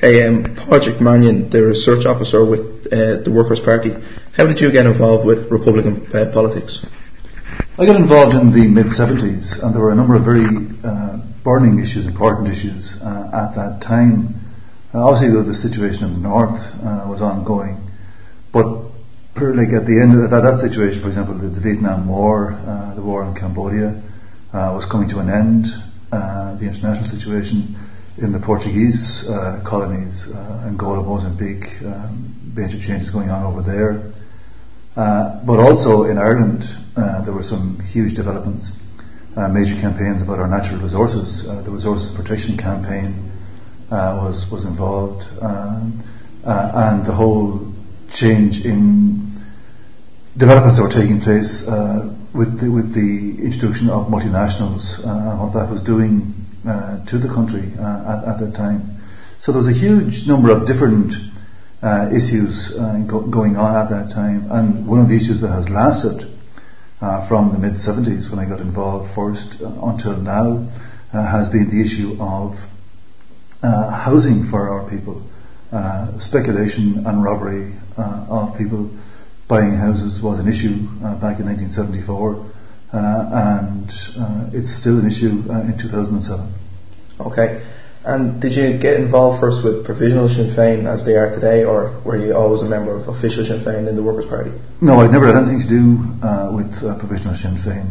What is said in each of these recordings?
Okay, Padraig Mannion, the research officer with the Workers' Party. How did you get involved with Republican politics? I got involved in the mid-70s, and there were a number of very burning issues, important issues at that time. Obviously, the situation in the north was ongoing, but like at the end of that situation, for example, the Vietnam War, the war in Cambodia, was coming to an end. The international situation in the Portuguese colonies, Angola, Mozambique, major changes going on over there. But also in Ireland, there were some huge developments, major campaigns about our natural resources. The Resources Protection Campaign was involved, and the whole change in developments that were taking place with the introduction of multinationals, what that was doing to the country at that time. So there was a huge number of different issues going on at that time, and one of the issues that has lasted from the mid-70s when I got involved first until now has been the issue of housing for our people. Speculation and robbery of people buying houses was an issue back in 1974, and it's still an issue in 2007. Okay. And did you get involved first with Provisional Sinn Féin as they are today, or were you always a member of official Sinn Féin in the Workers' Party? No, I'd never had anything to do with Provisional Sinn Féin.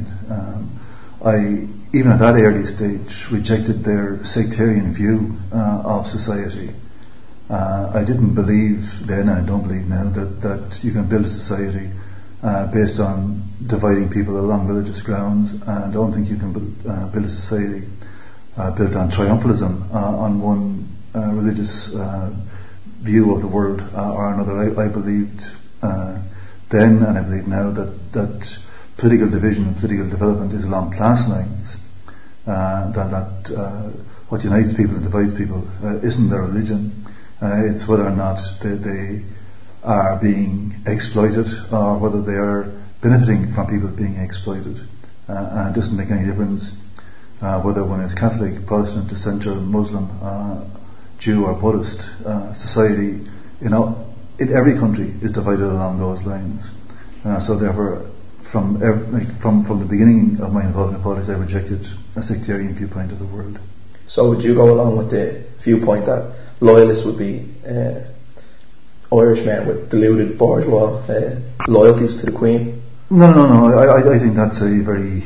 I, even at that early stage, rejected their sectarian view of society. I didn't believe then, and I don't believe now, that you can build a society based on dividing people along religious grounds, and I don't think you can build a society built on triumphalism on one religious view of the world or another. I believed then, and I believe now, that political division and political development is along class lines. That what unites people and divides people isn't their religion. It's whether or not they are being exploited or whether they are benefiting from people being exploited. And it doesn't make any difference whether one is Catholic, Protestant, Dissenter, Muslim, Jew or Buddhist. Society, in every country is divided along those lines. So therefore, from the beginning of my involvement in politics, I rejected a sectarian viewpoint of the world. So would you go along with the viewpoint that loyalists would be Irishmen with deluded bourgeois loyalties to the Queen? No. I think that's a very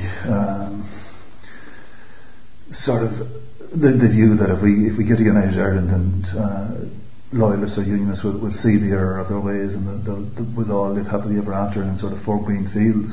sort of the view that if we get a united Ireland and loyalists or unionists will see the error of their ways and we'll all live happily ever after in sort of four green fields.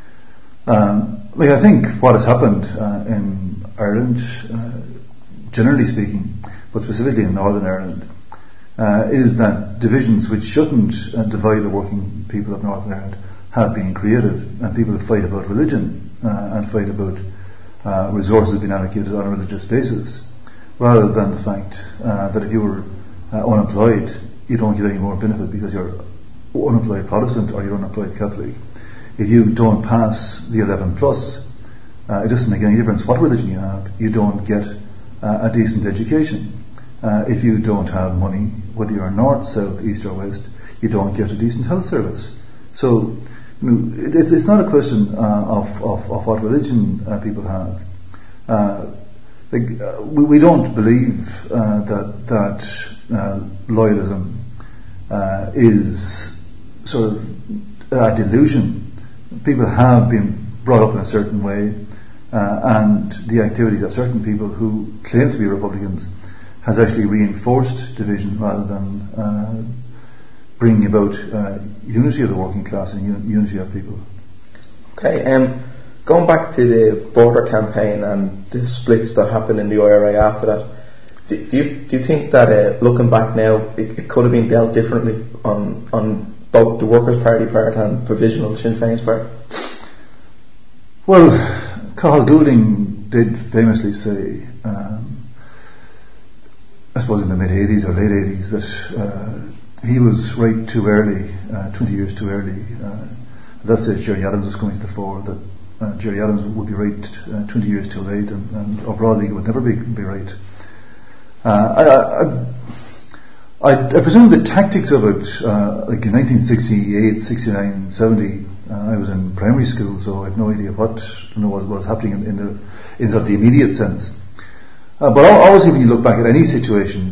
I think what has happened in Ireland, generally speaking, but specifically in Northern Ireland, is that divisions which shouldn't divide the working people of Northern Ireland have been created, and people fight about religion and fight about resources being allocated on a religious basis, rather than the fact that if you were unemployed, you don't get any more benefit because you're unemployed Protestant or you're unemployed Catholic. If you don't pass the 11 plus, it doesn't make any difference what religion you have. You don't get a decent education. If you don't have money, whether you're north, south, east or west, you don't get a decent health service. So it's not a question of what religion people have. We don't believe that loyalism is sort of a delusion. People have been brought up in a certain way, and the activities of certain people who claim to be Republicans has actually reinforced division rather than bringing about unity of the working class and unity of people. Okay, going back to the border campaign and the splits that happened in the IRA after that, do you think that looking back now it could have been dealt differently on both the Workers' Party part and Provisional Sinn Féin's part? Well, Cathal Goulding did famously say, I suppose in the mid-80s or late 80s, that he was right too early, 20 years too early. At that stage Gerry Adams was coming to the fore, that Gerry Adams would be right 20 years too late, and Ó Brád Ligeadh would never be right. I presume the tactics of it, like in 1968, 69, 70, I was in primary school, so I have no idea what was happening in sort of the immediate sense. But obviously, when you look back at any situation,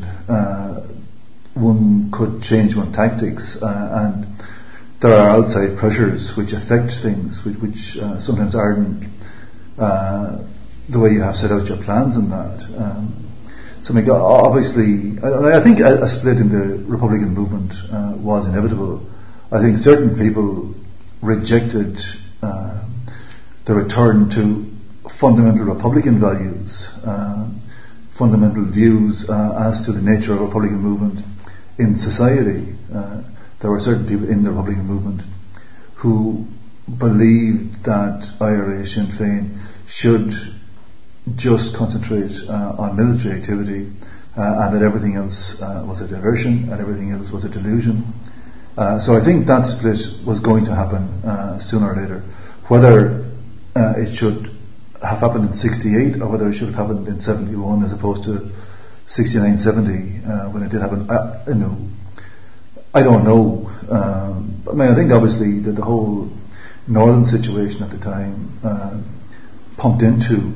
one could change one's tactics, and there are outside pressures which affect things, which sometimes aren't the way you have set out your plans and that. So obviously, I think a split in the Republican movement was inevitable. I think certain people rejected the return to fundamental Republican values, fundamental views as to the nature of a Republican movement in society. There were certain people in the Republican movement who believed that IRA Sinn Féin should just concentrate on military activity, and that everything else was a diversion and everything else was a delusion. So I think that split was going to happen sooner or later. Whether it should have happened in 68 or whether it should have happened in 71 as opposed to 69, 70 when it did happen, I don't know. I think obviously that the whole northern situation at the time pumped into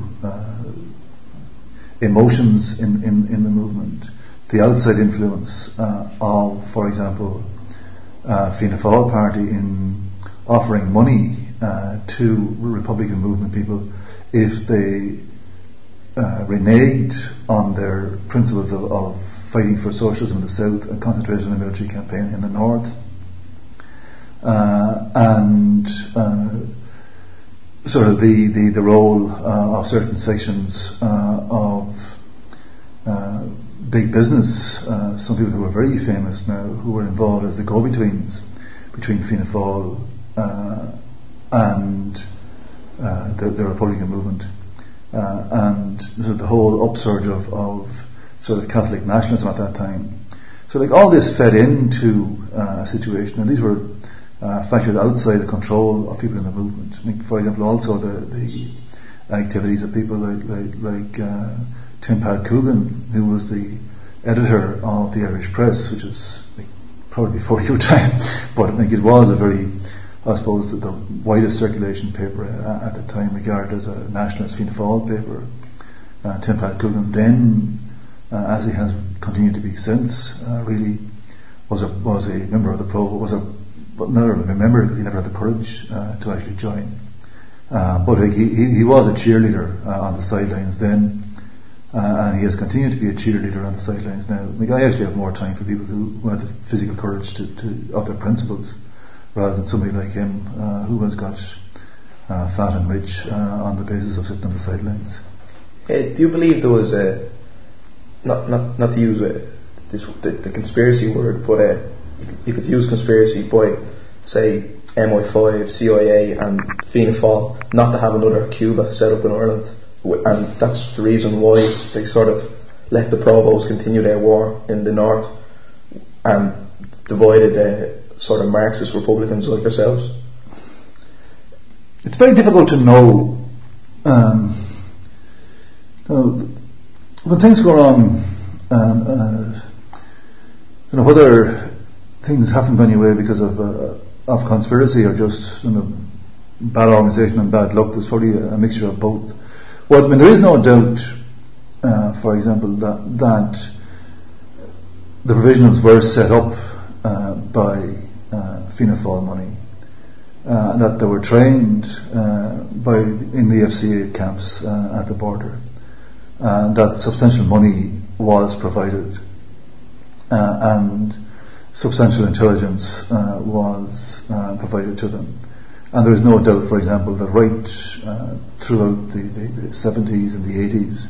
emotions in the movement. The outside influence of, for example, Fianna Fáil party in offering money to Republican movement people if they reneged on their principles of fighting for socialism in the south and concentrated on a military campaign in the north, and sort of the role of certain sections of big business, some people who are very famous now, who were involved as the go-betweens between Fianna Fáil and the Republican movement, and sort of the whole upsurge of sort of Catholic nationalism at that time. So like all this fed into a situation, and these were factors outside the control of people in the movement. For example, also the activities of people like Tim Pat Coogan, who was the editor of the Irish Press, which was probably before your time, but it was a very, I suppose, the widest circulation paper at the time, regarded as a nationalist Fianna Fáil paper. Tim Pat Coogan then, as he has continued to be since, really was a member of the but never remember because he never had the courage to actually join. But he was a cheerleader on the sidelines then, and he has continued to be a cheerleader on the sidelines now. I actually have more time for people who had the physical courage of their principles, rather than somebody like him who has got fat and rich on the basis of sitting on the sidelines. Do you believe there was not to use the conspiracy word, but you could use conspiracy by, say, MI5, CIA and Fianna Fáil not to have another Cuba set up in Ireland, and that's the reason why they sort of let the Provos continue their war in the north and divided sort of Marxist Republicans like yourselves? It's very difficult to know. When things go wrong, whether things haven't gone your way because of conspiracy or just bad organisation and bad luck. There's probably a mixture of both. Well, there is no doubt, for example, that the provisionals were set up by Fianna Fáil money, that they were trained in the FCA camps at the border, that substantial money was provided, and substantial intelligence was provided to them. And there is no doubt, for example, that right throughout the 70s and the 80s,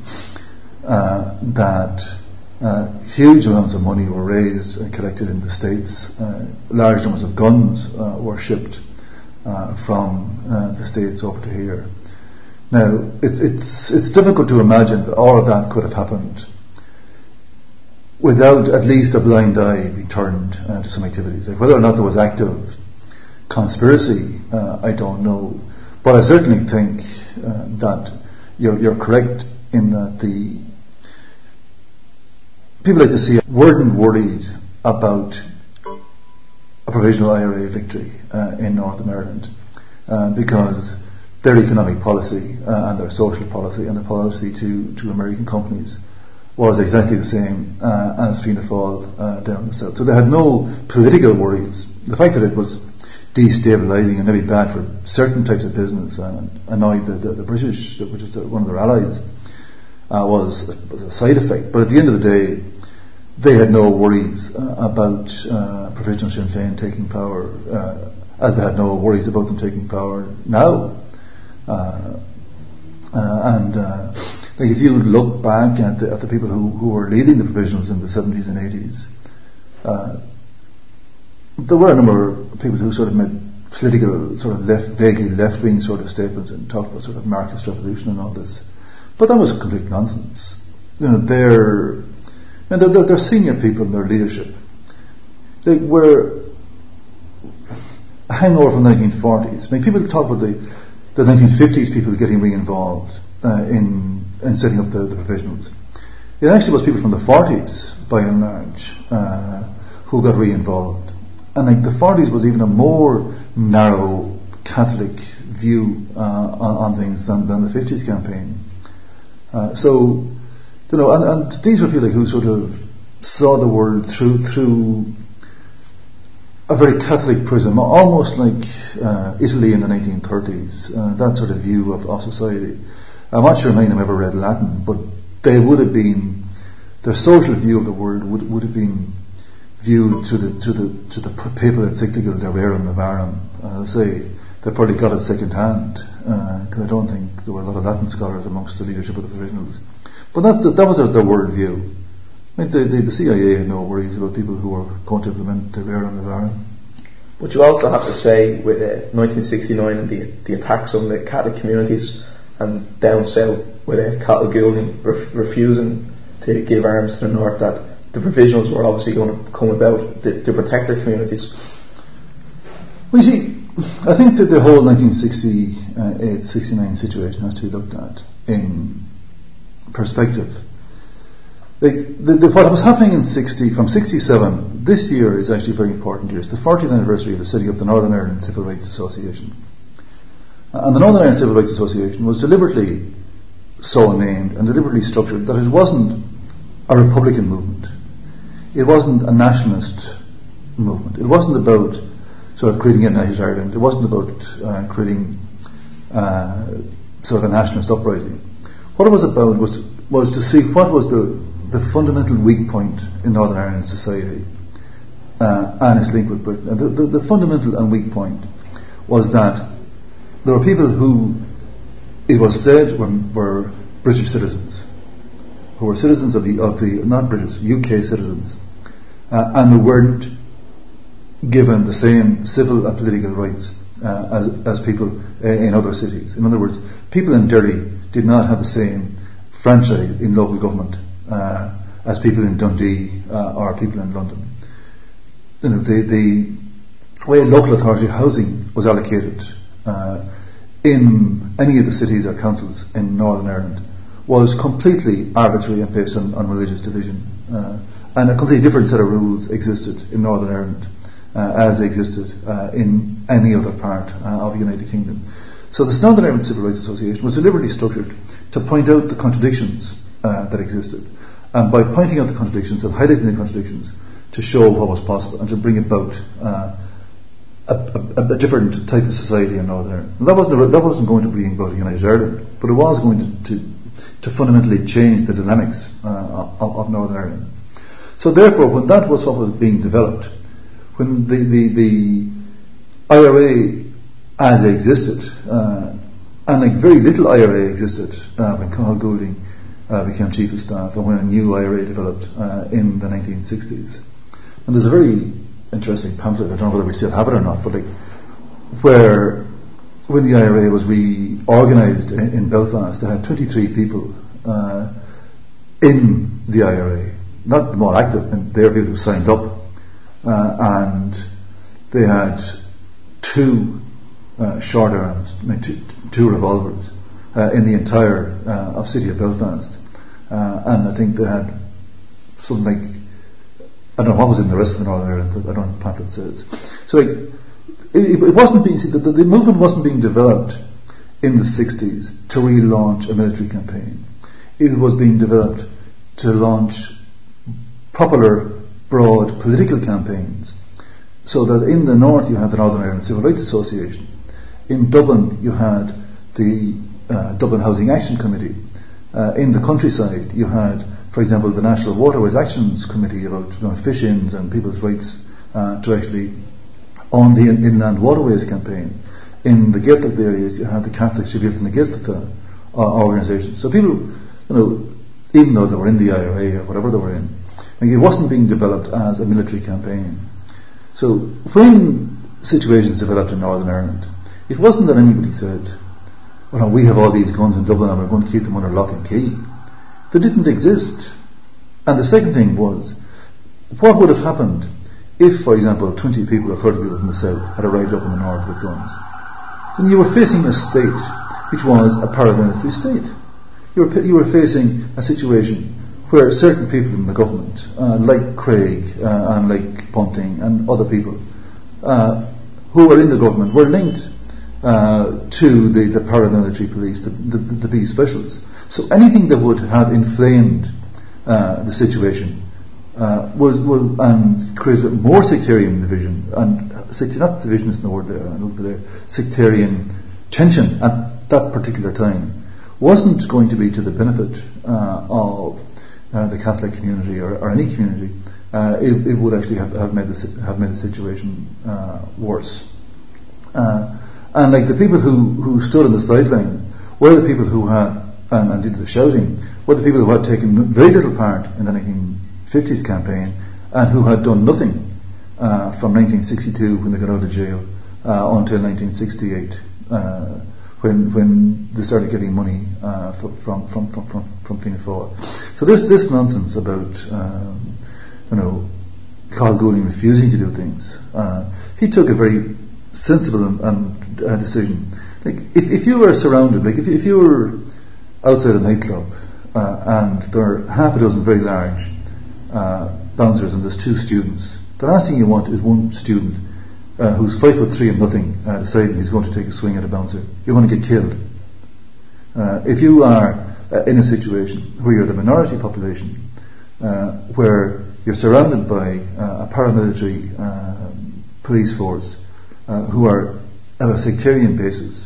that huge amounts of money were raised and collected in the States. Large numbers of guns were shipped from the States over to here. Now, it's difficult to imagine that all of that could have happened without at least a blind eye being turned to some activities. Like whether or not there was active conspiracy, I don't know. But I certainly think that you're correct in that the people like the CIA weren't worried about a provisional IRA victory in Northern Ireland because their economic policy and their social policy and the policy to American companies was exactly the same as Fianna Fáil down the south. So they had no political worries. The fact that it was destabilising and maybe bad for certain types of business and annoyed the British, which is one of their allies, was a side effect. But at the end of the day, they had no worries about Provisional Sinn Féin taking power, as they had no worries about them taking power now. Like if you look back at the people who were leading the provisionals in the 70s and 80s, there were a number of people who sort of made political, sort of vaguely left-wing sort of statements and talked about sort of Marxist revolution and all this. But that was complete nonsense. You know, they're senior people in their leadership. They were a hangover from the 1940s. I mean, people talk about the 1950s people getting re-involved in setting up the provisionals. It actually was people from the 40s, by and large, who got re-involved. And like the 40s was even a more narrow Catholic view on things than the 50s campaign. So, you know, and these were people who sort of saw the world through a very Catholic prism, almost like Italy in the 1930s, that sort of view of society. I'm not sure many of them ever read Latin, but they would have been, their social view of the world would have been viewed to the papal encyclical De Rerum Novarum. Say they probably got it second hand, because I don't think there were a lot of Latin scholars amongst the leadership of the provisionals. But that was their world view. I mean, the CIA had no worries about people who were going to implement De Rerum Novarum. But you also have to say, with 1969 and the attacks on the Catholic communities, and down south with Cattle Goulding refusing to give arms to the north, that the provisionals were obviously going to come about to protect their communities. Well, you see, I think that the whole 1968-69 situation has to be looked at in perspective. Like what was happening in from 67, this year is actually a very important year. It's the 40th anniversary of the setting up the Northern Ireland Civil Rights Association. And the Northern Ireland Civil Rights Association was deliberately so named and deliberately structured that it wasn't a Republican movement. It wasn't a nationalist movement. It wasn't about sort of creating a united Ireland. It wasn't about creating sort of a nationalist uprising. What it was about was to see what was the fundamental weak point in Northern Ireland society and its link with Britain. And the fundamental and weak point was that there were people who, it was said, were British citizens, who were citizens of the not British, UK citizens, and they weren't given the same civil and political rights as people in other cities. In other words, people in Derry did not have the same franchise in local government as people in Dundee or people in London. You know, the way local authority housing was allocated in any of the cities or councils in Northern Ireland was completely arbitrary and based on religious division, and a completely different set of rules existed in Northern Ireland as they existed in any other part of the United Kingdom. So the Northern Ireland Civil Rights Association was deliberately structured to point out the contradictions that existed, and by pointing out the contradictions and highlighting the contradictions, to show what was possible and to bring about a different type of society in Northern Ireland. And that wasn't going to bring about a united Ireland, but it was going to fundamentally change the dynamics of Northern Ireland. So therefore, when that was what was being developed, when the IRA as it existed, and like very little IRA existed when Cathal Goulding became Chief of Staff, and when a new IRA developed in the 1960s. And there's a very interesting pamphlet, I don't know whether we still have it or not, but like where when the IRA was reorganised in Belfast, they had 23 people in the IRA, not the more active, and they were people who signed up, and they had two short arms, two revolvers in the entire of city of Belfast, and I think they had something like I don't know what was in the rest of the Northern Ireland. I don't know what the pamphlet says. So it wasn't being, the movement wasn't being developed in the 60s to relaunch a military campaign. It was being developed to launch popular, broad political campaigns, so that in the north you had the Northern Ireland Civil Rights Association. In Dublin you had the Dublin Housing Action Committee. In the countryside you had, for example, the National Waterways Actions Committee about fish-ins and people's rights to actually own the inland waterways campaign. In the Gaeltacht areas you had the Catholic Shibboleth and the Gaeltacht organisations. So people, even though they were in the IRA or whatever they were in, it wasn't being developed as a military campaign. So when situations developed in Northern Ireland, it wasn't that anybody said, well, we have all these guns in Dublin and we're going to keep them under lock and key. They didn't exist. And the second thing was, what would have happened if, for example, 20 people or 30 people from the south had arrived up in the north with guns? Then you were facing a state which was a paramilitary state. You were facing a situation where certain people in the government, like Craig and like Ponting and other people who were in the government, were linked to the paramilitary police, the B specials. So anything that would have inflamed the situation was and created more sectarian division, and not division isn't the word there, sectarian tension at that particular time wasn't going to be to the benefit of the Catholic community or any community. It would actually have made the situation worse. And like the people who stood on the sideline were the people who had and did the shouting, were the people who had taken very little part in the 1950s campaign and who had done nothing from 1962 when they got out of jail until 1968 when they started getting money from Fianna Fáil. So this nonsense about Carl Goulding refusing to do things, he took a very sensible decision. Like if you were surrounded, like if you were outside a nightclub and there are half a dozen very large bouncers and there's two students, the last thing you want is one student who's 5'3" and nothing deciding he's going to take a swing at a bouncer. You're going to get killed. If you are in a situation where you're the minority population, where you're surrounded by a paramilitary police force who are of a sectarian basis,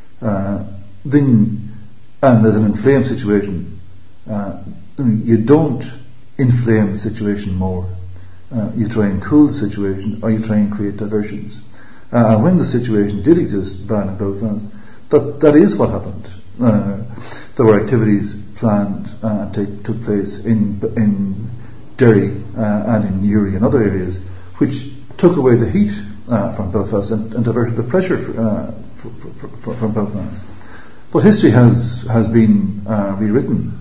then and there's an inflamed situation, you don't inflame the situation more. You try and cool the situation, or you try and create diversions. When the situation did exist, Brian and Belfast, that is what happened. There were activities planned and took place in Derry and in Newry and other areas, which took away the heat from Belfast and diverted the pressure from Belfast. But history has been rewritten,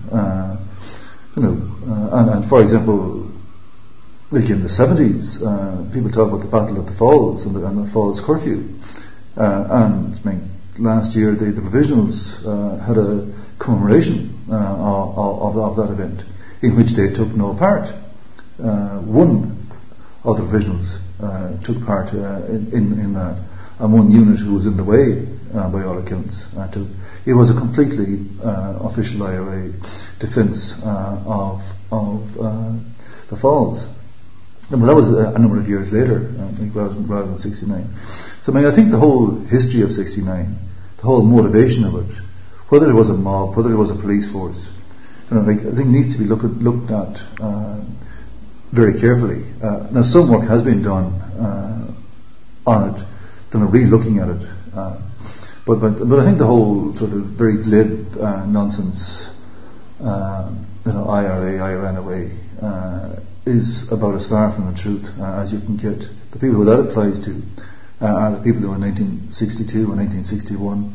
and for example, like in the 70s, people talk about the Battle of the Falls and the Falls curfew, and last year the Provisionals had a commemoration of that event in which they took no part. One of the Provisionals took part in that, and one unit who was in the way, by all accounts, took. It was a completely official IRA defence of the Falls. And that was a number of years later, I think, rather than 69. So I think the whole history of 69, the whole motivation of it, whether it was a mob, whether it was a police force, I think needs to be looked at very carefully. Now some work has been done on it, done a re-looking at it, but I think the whole sort of very glib nonsense, IRA away, is about as far from the truth as you can get. The people who that applies to are the people who in 1962 and 1961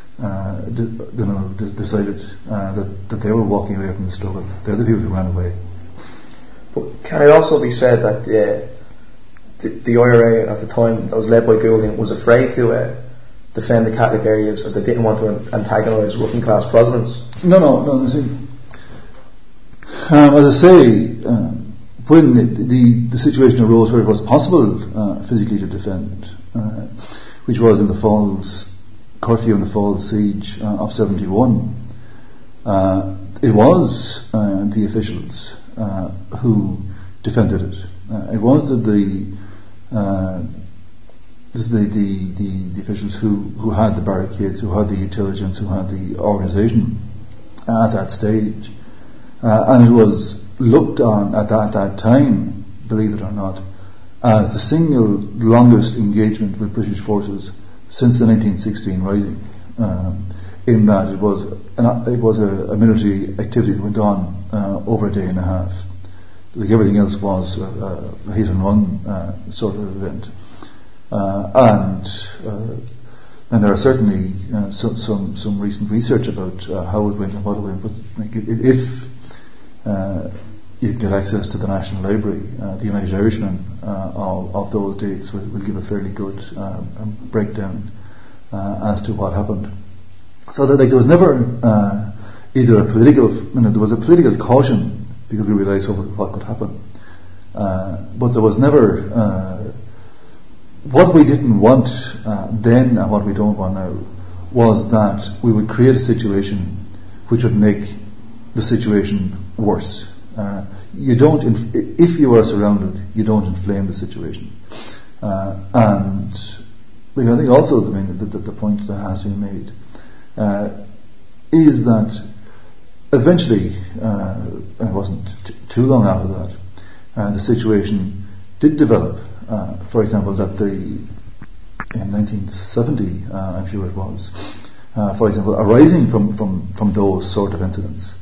decided that they were walking away from the struggle. They're the people who ran away. But can it also be said that the IRA at the time that was led by Goulding was afraid to defend the Catholic areas as they didn't want to antagonise working class Protestants? No. As I say, when the situation arose where it was possible physically to defend, which was in the Falls curfew and the Falls siege of 71, it was the officials who defended it. It was the officials who had the barricades, who had the intelligence, who had the organisation at that stage, and it was looked on at that time, believe it or not, as the single longest engagement with British forces since the 1916 Rising, in that it was a military activity that went on over a day and a half. Like everything else was a hit and run sort of event, and there are certainly some recent research about how it went and what it went. But if you can get access to the National Library, the United Irishmen of those dates will give a fairly good breakdown as to what happened. So that there was never either a political, there was a political caution because we realised what could happen, but there was never what we didn't want then and what we don't want now was that we would create a situation which would make the situation worse. You don't, if you are surrounded, you don't inflame the situation. And I think also the point that has been made is that eventually, and it wasn't too long after that, the situation did develop. For example, that in 1970, I'm sure it was, for example, arising from those sort of incidents,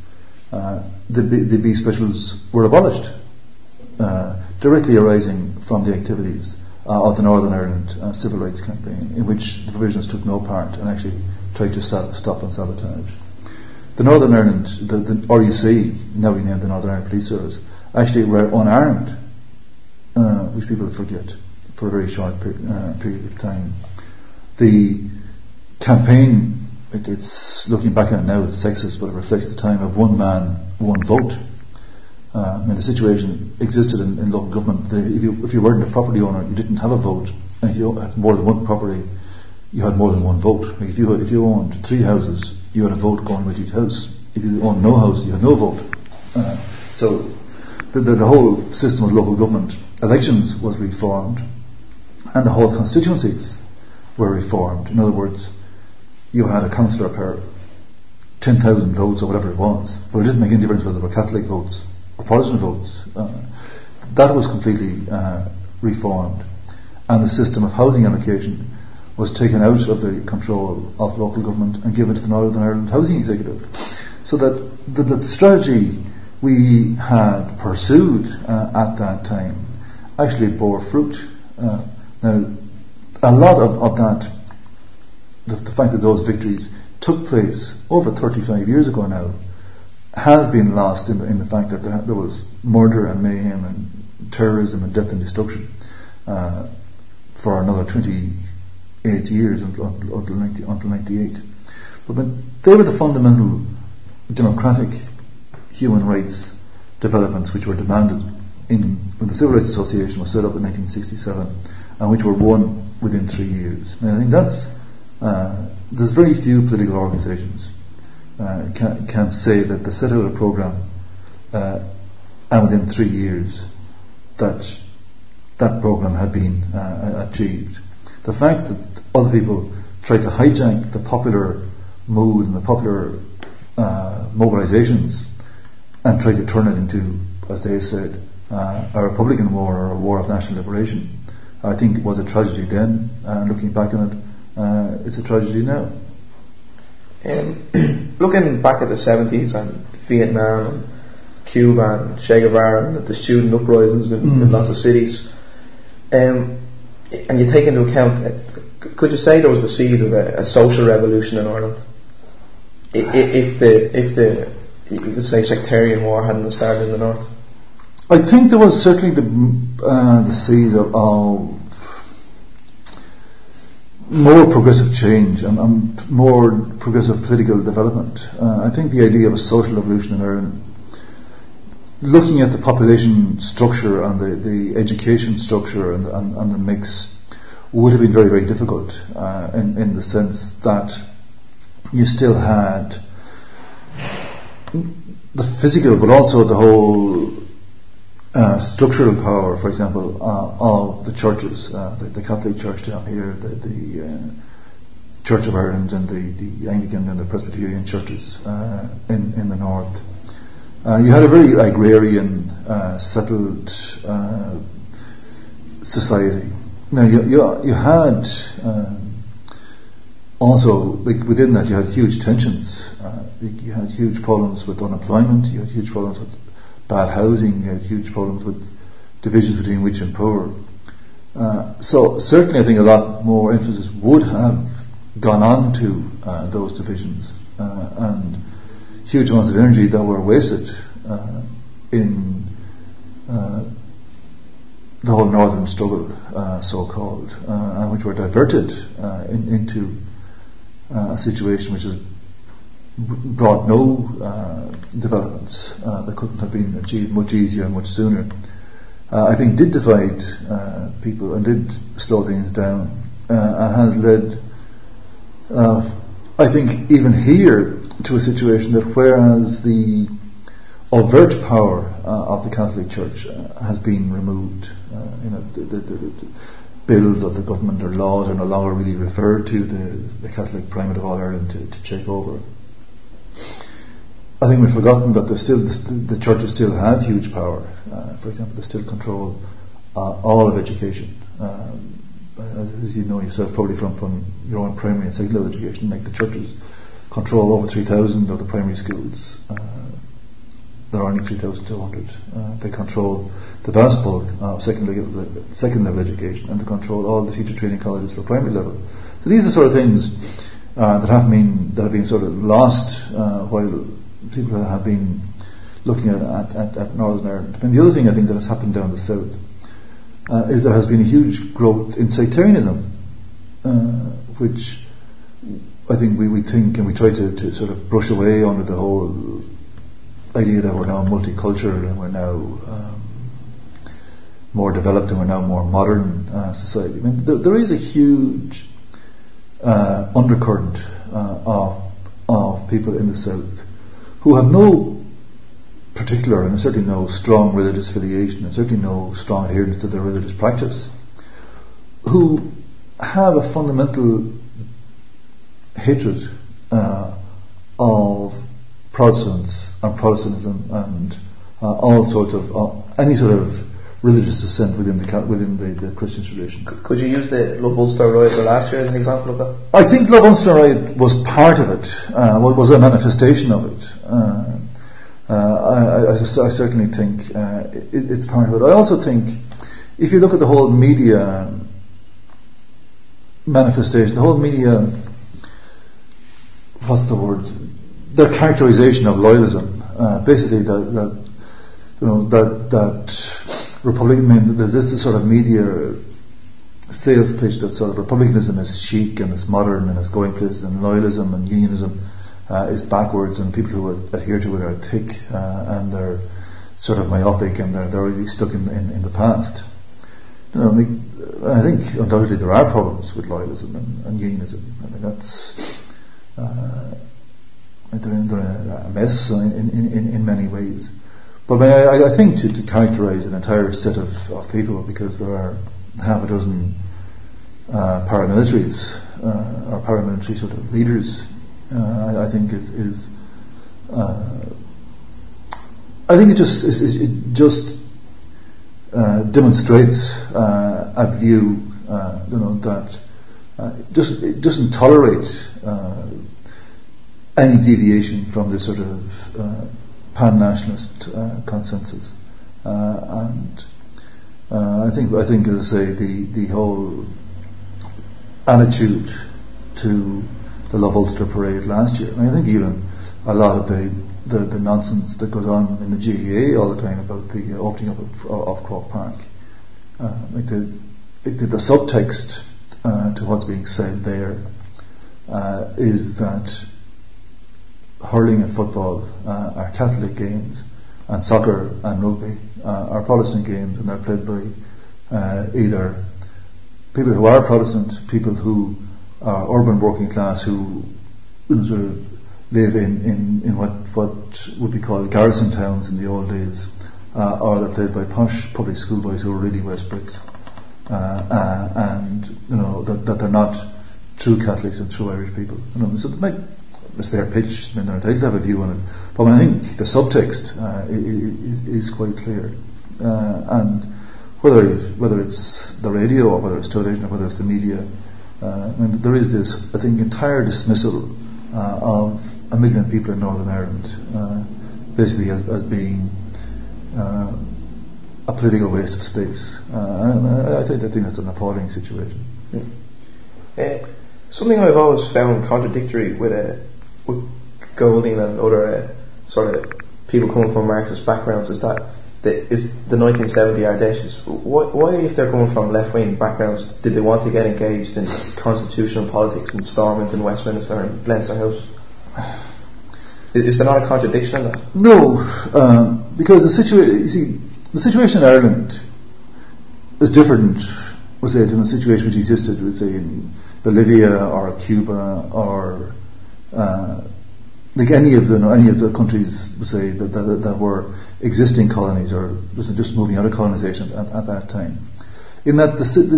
the B specials were abolished, directly arising from the activities of the Northern Ireland Civil Rights Campaign, in which the provisionals took no part and actually tried to stop and sabotage. The Northern Ireland, the RUC, now renamed the Northern Ireland Police Service, actually were unarmed, which people forget, for a very short period of time. The campaign, it's looking back on it now, it's sexist, but it reflects the time of one man, one vote. The situation existed in local government. If you weren't a property owner, you didn't have a vote, and if you had more than one property, you had more than one vote. Like if you owned 3 houses, you had a vote going with each house. If you owned no house, you had no vote. So the whole system of local government elections was reformed, and the whole constituencies were reformed. In other words, you had a councillor per 10,000 votes or whatever it was, but it didn't make any difference whether they were Catholic votes or Protestant votes. That was completely reformed, and the system of housing allocation was taken out of the control of local government and given to the Northern Ireland Housing Executive. So that the strategy we had pursued at that time actually bore fruit. Now, a lot of that, the fact that those victories took place over 35 years ago now, has been lost in the fact that there was murder and mayhem and terrorism and death and destruction for another 28 years until 98. But they were the fundamental democratic human rights developments which were demanded when the Civil Rights Association was set up in 1967, and which were won within 3 years. And I think there's very few political organisations can say that they set out a programme and within 3 years that programme had been achieved. The fact that other people tried to hijack the popular mood and the popular mobilisations and tried to turn it into, as they said, a Republican war or a war of national liberation, I think it was a tragedy then, and looking back on it, it's a tragedy now. Looking back at the 70s and Vietnam and Cuba and Che Guevara and the student uprisings in lots of cities, and you take into account, could you say there was the seeds of a social revolution in Ireland? If the you could say sectarian war hadn't started in the north? I think there was certainly the seed of more progressive change and more progressive political development. I think the idea of a social revolution in Ireland, looking at the population structure and the education structure and the mix would have been very, very difficult in the sense that you still had the physical, but also the whole structural power, for example, of the churches, the Catholic Church down here, the Church of Ireland, and the Anglican and the Presbyterian churches in the north. You had a very agrarian, settled society. Now you had also, within that, you had huge tensions. You had huge problems with unemployment. You had huge problems with bad housing. You had huge problems with divisions between rich and poor. So certainly, I think a lot more emphasis would have gone on to those divisions and huge amounts of energy that were wasted in the whole northern struggle, so-called, and which were diverted into a situation which has brought no developments that couldn't have been achieved much easier and much sooner. I think did divide people and did slow things down, and has led, I think, even here to a situation that whereas the overt power of the Catholic Church has been removed, the bills of the government or laws are no longer really referred to the Catholic Primate of all Ireland to take over. I think we've forgotten that the churches still have huge power. For example, they still control all of education. As you know yourself, probably from your own primary and secondary education, like the churches control over 3,000 of the primary schools. There are only 3,200. They control the vast bulk of second level education, and they control all the teacher training colleges for primary level. So these are sort of things that have been sort of lost while people have been looking at Northern Ireland. And the other thing I think that has happened down the south is there has been a huge growth in sectarianism, which I think we think and we try to sort of brush away under the whole idea that we're now multicultural and we're now more developed and we're now more modern society. I mean, there is a huge undercurrent of people in the south who have no particular and certainly no strong religious affiliation and certainly no strong adherence to their religious practice, who have a fundamental hatred of Protestants and Protestantism and all sorts of any sort of religious dissent within the Christian tradition. Could you use the Love Ulster riot last year as an example of that? I think Love Ulster riot was part of it, was a manifestation of it. I certainly think it's part of it. I also think if you look at the whole media manifestation, the whole media, what's the word? Their characterization of loyalism, basically that Republican, there's this sort of media sales pitch that sort of Republicanism is chic and it's modern and it's going places, and loyalism and unionism is backwards, and people who adhere to it are thick and they're sort of myopic and they're really stuck in the past. I think undoubtedly there are problems with loyalism and unionism. I mean, that's they're in a mess in many ways. But I think to characterise an entire set of people, because there are half a dozen paramilitaries or paramilitary sort of leaders, I think is I think it just demonstrates a view that it doesn't tolerate any deviation from this sort of pan-nationalist consensus, and I think, as I say, the whole attitude to the Love Ulster parade last year, and I think even a lot of the nonsense that goes on in the GAA all the time about the opening up of Croke Park, like the subtext to what's being said there is that hurling and football are Catholic games, and soccer and rugby are Protestant games, and they're played by either people who are Protestant, people who are urban working class, who sort of live in what would be called garrison towns in the old days, or they're played by posh public school boys who are really West Brits, and that they're not true Catholics and true Irish people. So it's their pitch, they're entitled to have a view on it. But I think the subtext is quite clear, and whether it's the radio or whether it's television or whether it's the media, there is this, I think, entire dismissal of 1 million people in Northern Ireland, basically as being a political waste of space. I think that's an appalling situation. Something I've always found contradictory with Golding and other sort of people coming from Marxist backgrounds is that the 1970 Ardèches. Why, if they're coming from left-wing backgrounds, did they want to get engaged in constitutional politics and Stormont and Westminster and Leinster House? Is there not a contradiction in that? No, because the situation in Ireland is different, we'll say, than the situation which existed, we'll say, in Bolivia or Cuba or like any of the countries, we'll say, that were existing colonies or just moving out of colonisation at that time. In that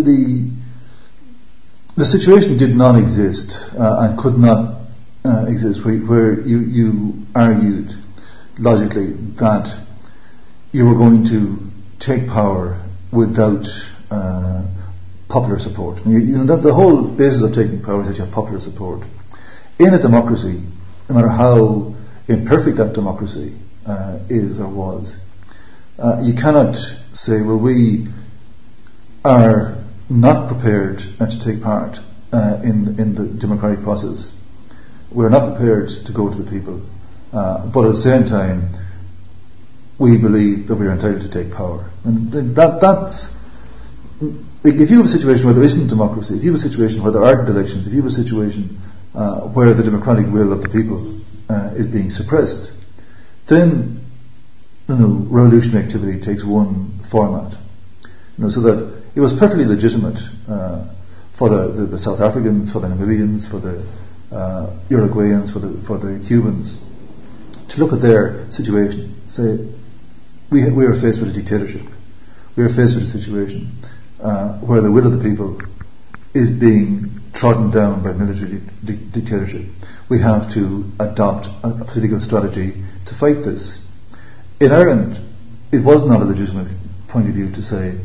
the situation did not exist and could not exist where you argued logically that you were going to take power without popular support. That the whole basis of taking power is that you have popular support. In a democracy, no matter how imperfect that democracy is or was, you cannot say, well, we are not prepared to take part in the democratic process. We're not prepared to go to the people, but at the same time, we believe that we are entitled to take power. And that's like, if you have a situation where there isn't democracy, if you have a situation where there aren't elections, if you have a situation where the democratic will of the people is being suppressed, then revolutionary activity takes one format. So that it was perfectly legitimate for the South Africans, for the Namibians, for the Uruguayans, for the Cubans, to look at their situation, say, we are faced with a dictatorship. We are faced with a situation where the will of the people is being trodden down by military dictatorship. We have to adopt a political strategy to fight this. In Ireland, it was not a legitimate point of view to say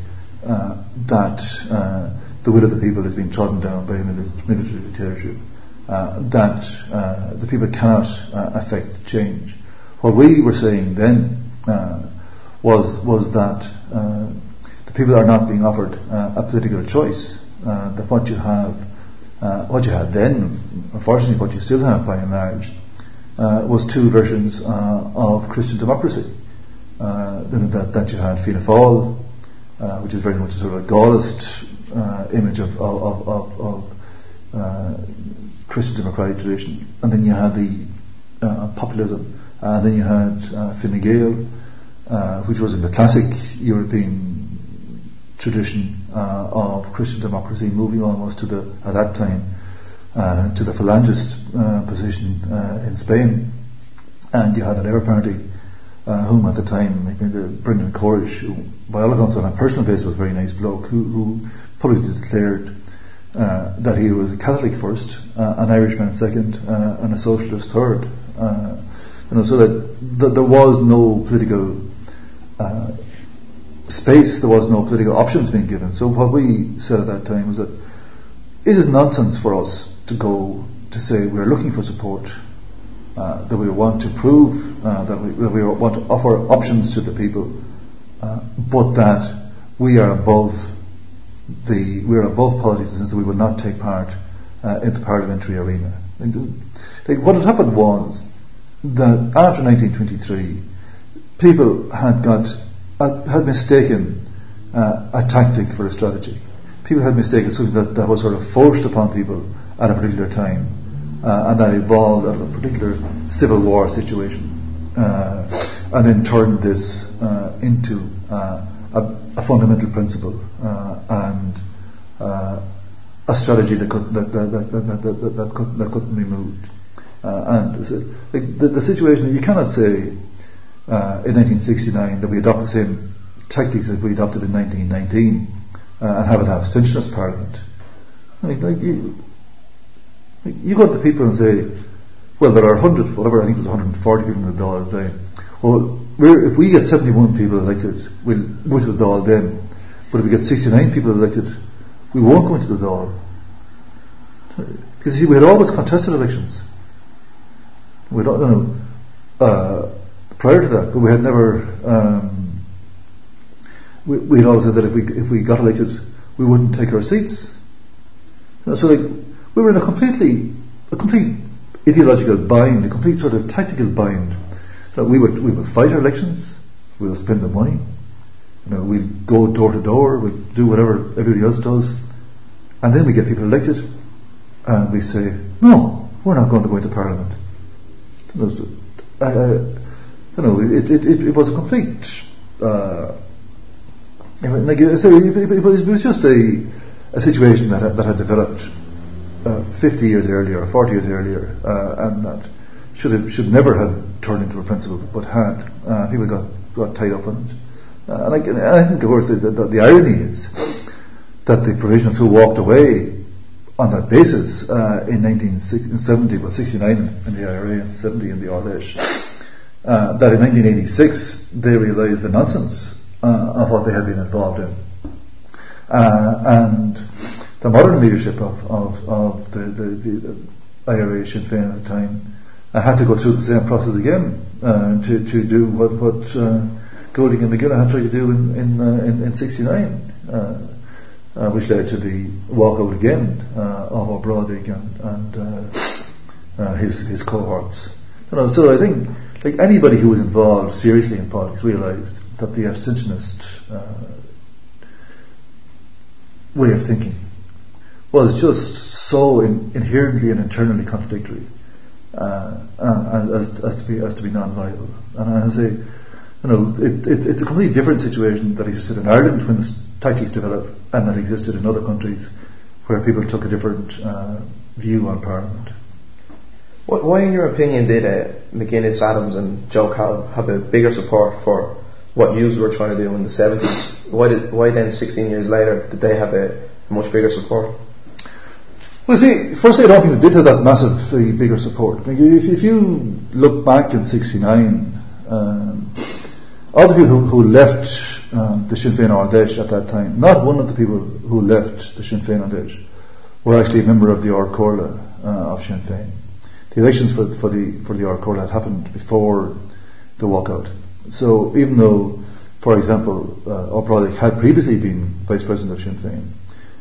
that the will of the people is being trodden down by a military dictatorship, that the people cannot affect change. What we were saying then was that the people are not being offered a political choice. That what you had then, unfortunately, what you still have by and large, was two versions of Christian democracy. That you had Fianna Fáil, which is very much a sort of a Gaullist image of Christian democratic tradition, and then you had the populism, and then you had Fine Gael, which was in the classic European tradition of Christian democracy, moving almost at that time to the Falangist position in Spain. And you had the Labour Party, whom at the time, Brendan Courage, who by all accounts on a personal basis was a very nice bloke, who publicly declared that he was a Catholic first, an Irishman second, and a socialist third. So that there was no political space, there was no political options being given. So what we said at that time was that it is nonsense for us to go to say we're looking for support, that we want to prove that we want to offer options to the people, but that we are above politicians, that we will not take part in the parliamentary arena. What had happened was that after 1923, people had mistaken a tactic for a strategy. People had mistaken something that was sort of forced upon people at a particular time, and that evolved out of a particular civil war situation. and then turned this into a fundamental principle and a strategy that couldn't be moved. And the situation, you cannot say in 1969 that we adopt the same tactics that we adopted in 1919 and have an abstentionist parliament. You go to the people and say, well, there are 100, whatever, I think it was 140 people in the Dáil at the time. Well, if we get 71 people elected, we'll go to the Dáil then. But if we get 69 people elected, we won't go into the Dáil. Because you see, we had always contested elections. We don't, prior to that, but we had never. We had always said that if we got elected, we wouldn't take our seats. So we were in a complete ideological bind, a complete sort of tactical bind. We would fight our elections. We would spend the money. We'd go door to door. We'd do whatever everybody else does, and then we get people elected, and we say, no, we're not going to go into Parliament. It was a complete. It was just a situation that had developed 50 years earlier or 40 years earlier, and that should never have turned into a principle, but had. People got tied up in it. And I think, of course, the irony is that the provisionals who walked away on that basis in 1970, well, 69 in the IRA and 70 in the Ardèche, that in 1986 they realised the nonsense of what they had been involved in. And the modern leadership of the IRA Sinn Féin at the time had to go through the same process again to do what Golding and McGuinness had tried to do in 69, which led to the walkout again of O'Brady and his cohorts. So I think, like, anybody who was involved seriously in politics realised that the abstentionist way of thinking was just so inherently and internally contradictory as to be non-viable. And I say, it's a completely different situation that existed in Ireland when the tactics developed, and that existed in other countries where people took a different view on Parliament. Why, in your opinion, did McGuinness, Adams and Joe Callum have a bigger support for what you were trying to do in the 70s? Why then, 16 years later, did they have a much bigger support? Well, see, firstly, I don't think they did have that massively bigger support. If you look back in 69, all the people who left the Sinn Féin Ardèche at that time, not one of the people who left the Sinn Féin Ardèche were actually a member of the Ard Comhairle of Sinn Féin. The elections for the Ard Comhairle had happened before the walkout. So even though, for example, O'Brady had previously been vice president of Sinn Féin,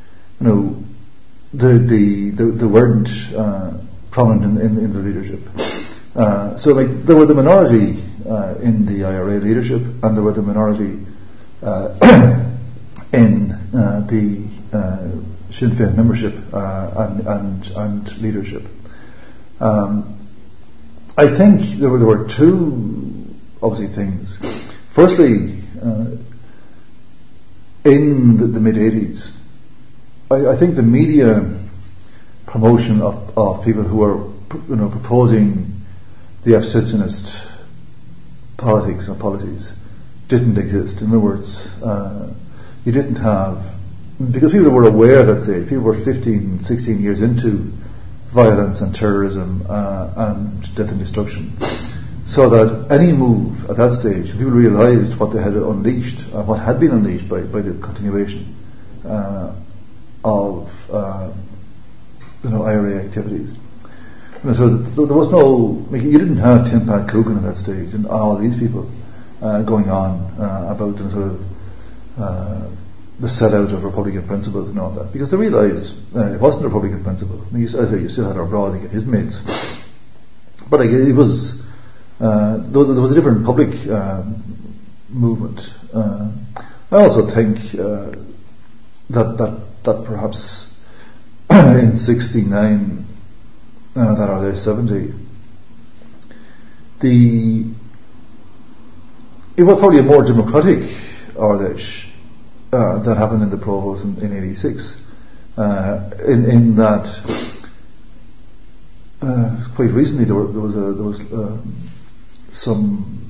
they weren't prominent in the leadership. So there were the minority in the IRA leadership, and there were the minority in the Sinn Féin membership and leadership. I think there were two obviously things. Firstly, in the mid 80s, I think the media promotion of people who were proposing the abstentionist politics and policies didn't exist. In other words, you didn't have, because people were aware at that stage, people were 15, 16 years into violence and terrorism and death and destruction, so that any move at that stage, people realised what they had unleashed, what had been unleashed by the continuation of IRA activities. So there was no, you didn't have Tim Pat Coogan at that stage and all these people going on about the sort of the set-out of Republican principles and all that, because they realised it wasn't a Republican principle. I mean, as I say, you still had O'Brady and his mates, but it was there was a different public movement. I also think that perhaps in 69 that are there 70, it was probably a more democratic Ardèche that happened in the Provos in '86. In that, quite recently there was some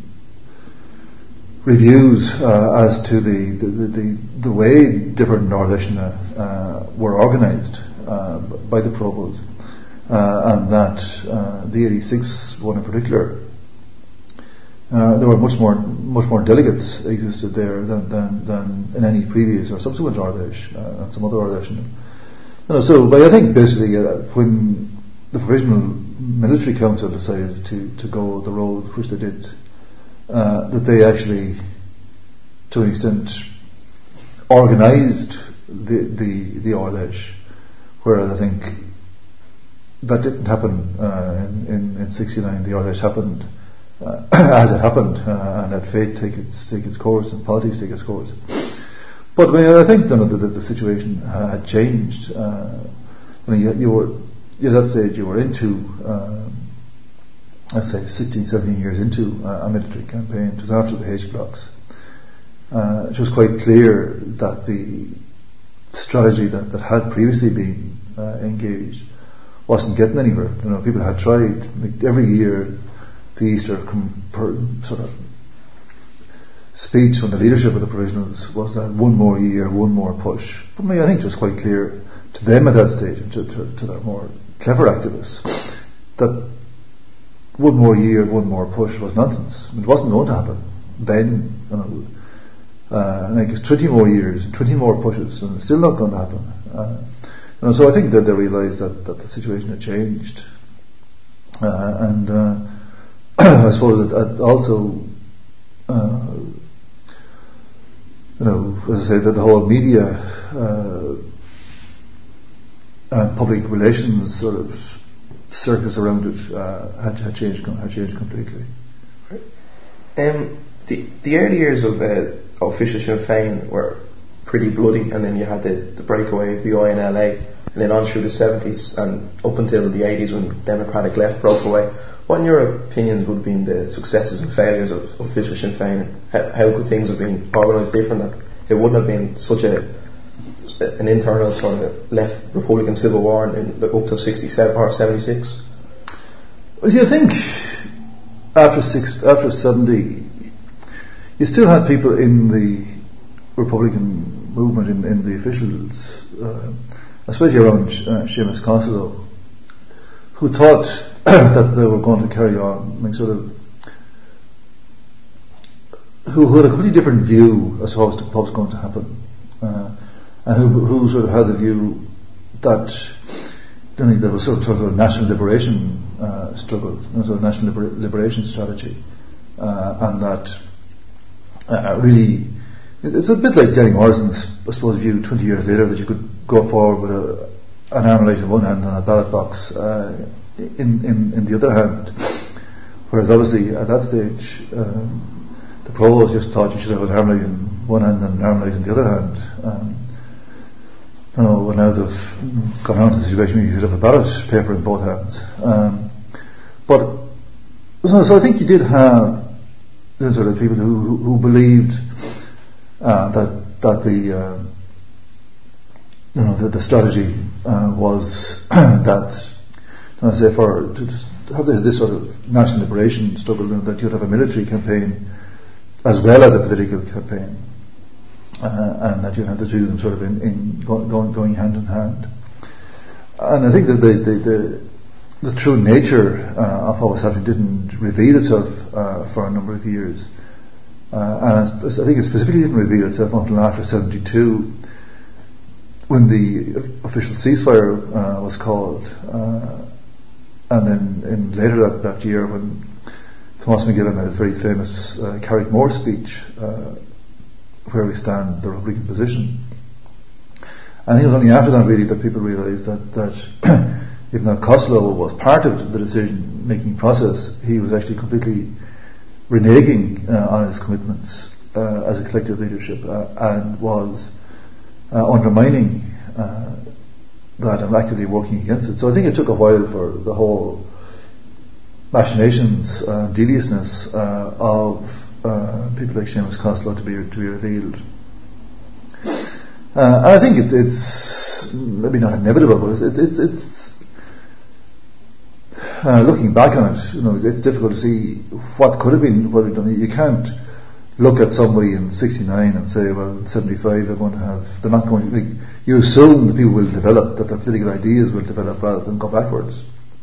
reviews as to the way different Ardèche were organised by the Provos, and that the '86 one in particular, there were much more delegates existed there than in any previous or subsequent Ardèche and some other Ardèche. But I think basically when the Provisional Military Council decided to go the road which they did, that they actually, to an extent, organised the Ardèche, whereas I think that didn't happen in '69. The Ardèche happened as it happened, and let fate take its course and politics take its course. But I think the situation had changed. You were at that stage. You were into, I'd say, 16, 17 years into a military campaign. It was after the H blocks. It was quite clear that the strategy that had previously been engaged wasn't getting anywhere. People had tried. Like every year, the Easter sort of speech from the leadership of the Provisionals was that one more year, one more push. But I think it was quite clear to them at that stage, and to their more clever activists, that one more year, one more push was nonsense. It wasn't going to happen then. Like it's 20 more years, 20 more pushes, and it's still not going to happen. So I think that they realised that the situation had changed, and I suppose that also, as I say, that the whole media and public relations sort of circus around it had changed completely. The early years of official Sinn Féin were pretty bloody, and then you had the breakaway of the INLA, and then on through the 70s and up until the 80s when Democratic Left broke away. What in your opinions would have been the successes and failures of official Sinn Féin? How could things have been organised different that it wouldn't have been such an internal sort of left Republican civil war up to 67 or 76? Well, see, I think after 70, you still had people in the Republican movement, in the officials, especially around Seamus Costello, who thought that they were going to carry on, who had a completely different view as to what was going to happen, and who sort of had the view that there was sort of a national liberation struggle, sort of national liberation strategy, and that really it's a bit like Derry Morrison's, I suppose, view 20 years later, that you could go forward with an arm light in one hand and a ballot box in the other hand, whereas obviously at that stage the Provos just thought you should have an arm light in one hand and an arm light in the other hand. Well, now they've gone on to the situation where you should have a ballot paper in both hands. So I think you did have sort of people who believed that the strategy was that, say, to have this sort of national liberation struggle, that you'd have a military campaign as well as a political campaign, and that you'd have to do them sort of going hand in hand. And I think that the true nature of what was happening didn't reveal itself for a number of years, and I think it specifically didn't reveal itself until after 72, when the official ceasefire was called, and then later that year when Thomas McGillan made his very famous Carrickmore speech, where we stand, the Republican position. I think it was only after that really that people realised that even though Costello was part of the decision making process, he was actually completely reneging on his commitments as a collective leadership, and was undermining that and actively working against it. So I think it took a while for the whole machinations, deviousness of people like Seamus Costello to be revealed. And I think it's maybe not inevitable, but it's looking back on it, it's difficult to see what could have been, what we've done. You can't look at somebody in 69 and say, well, in 75 they're not going to, you assume that people will develop, that their political ideas will develop rather than go backwards.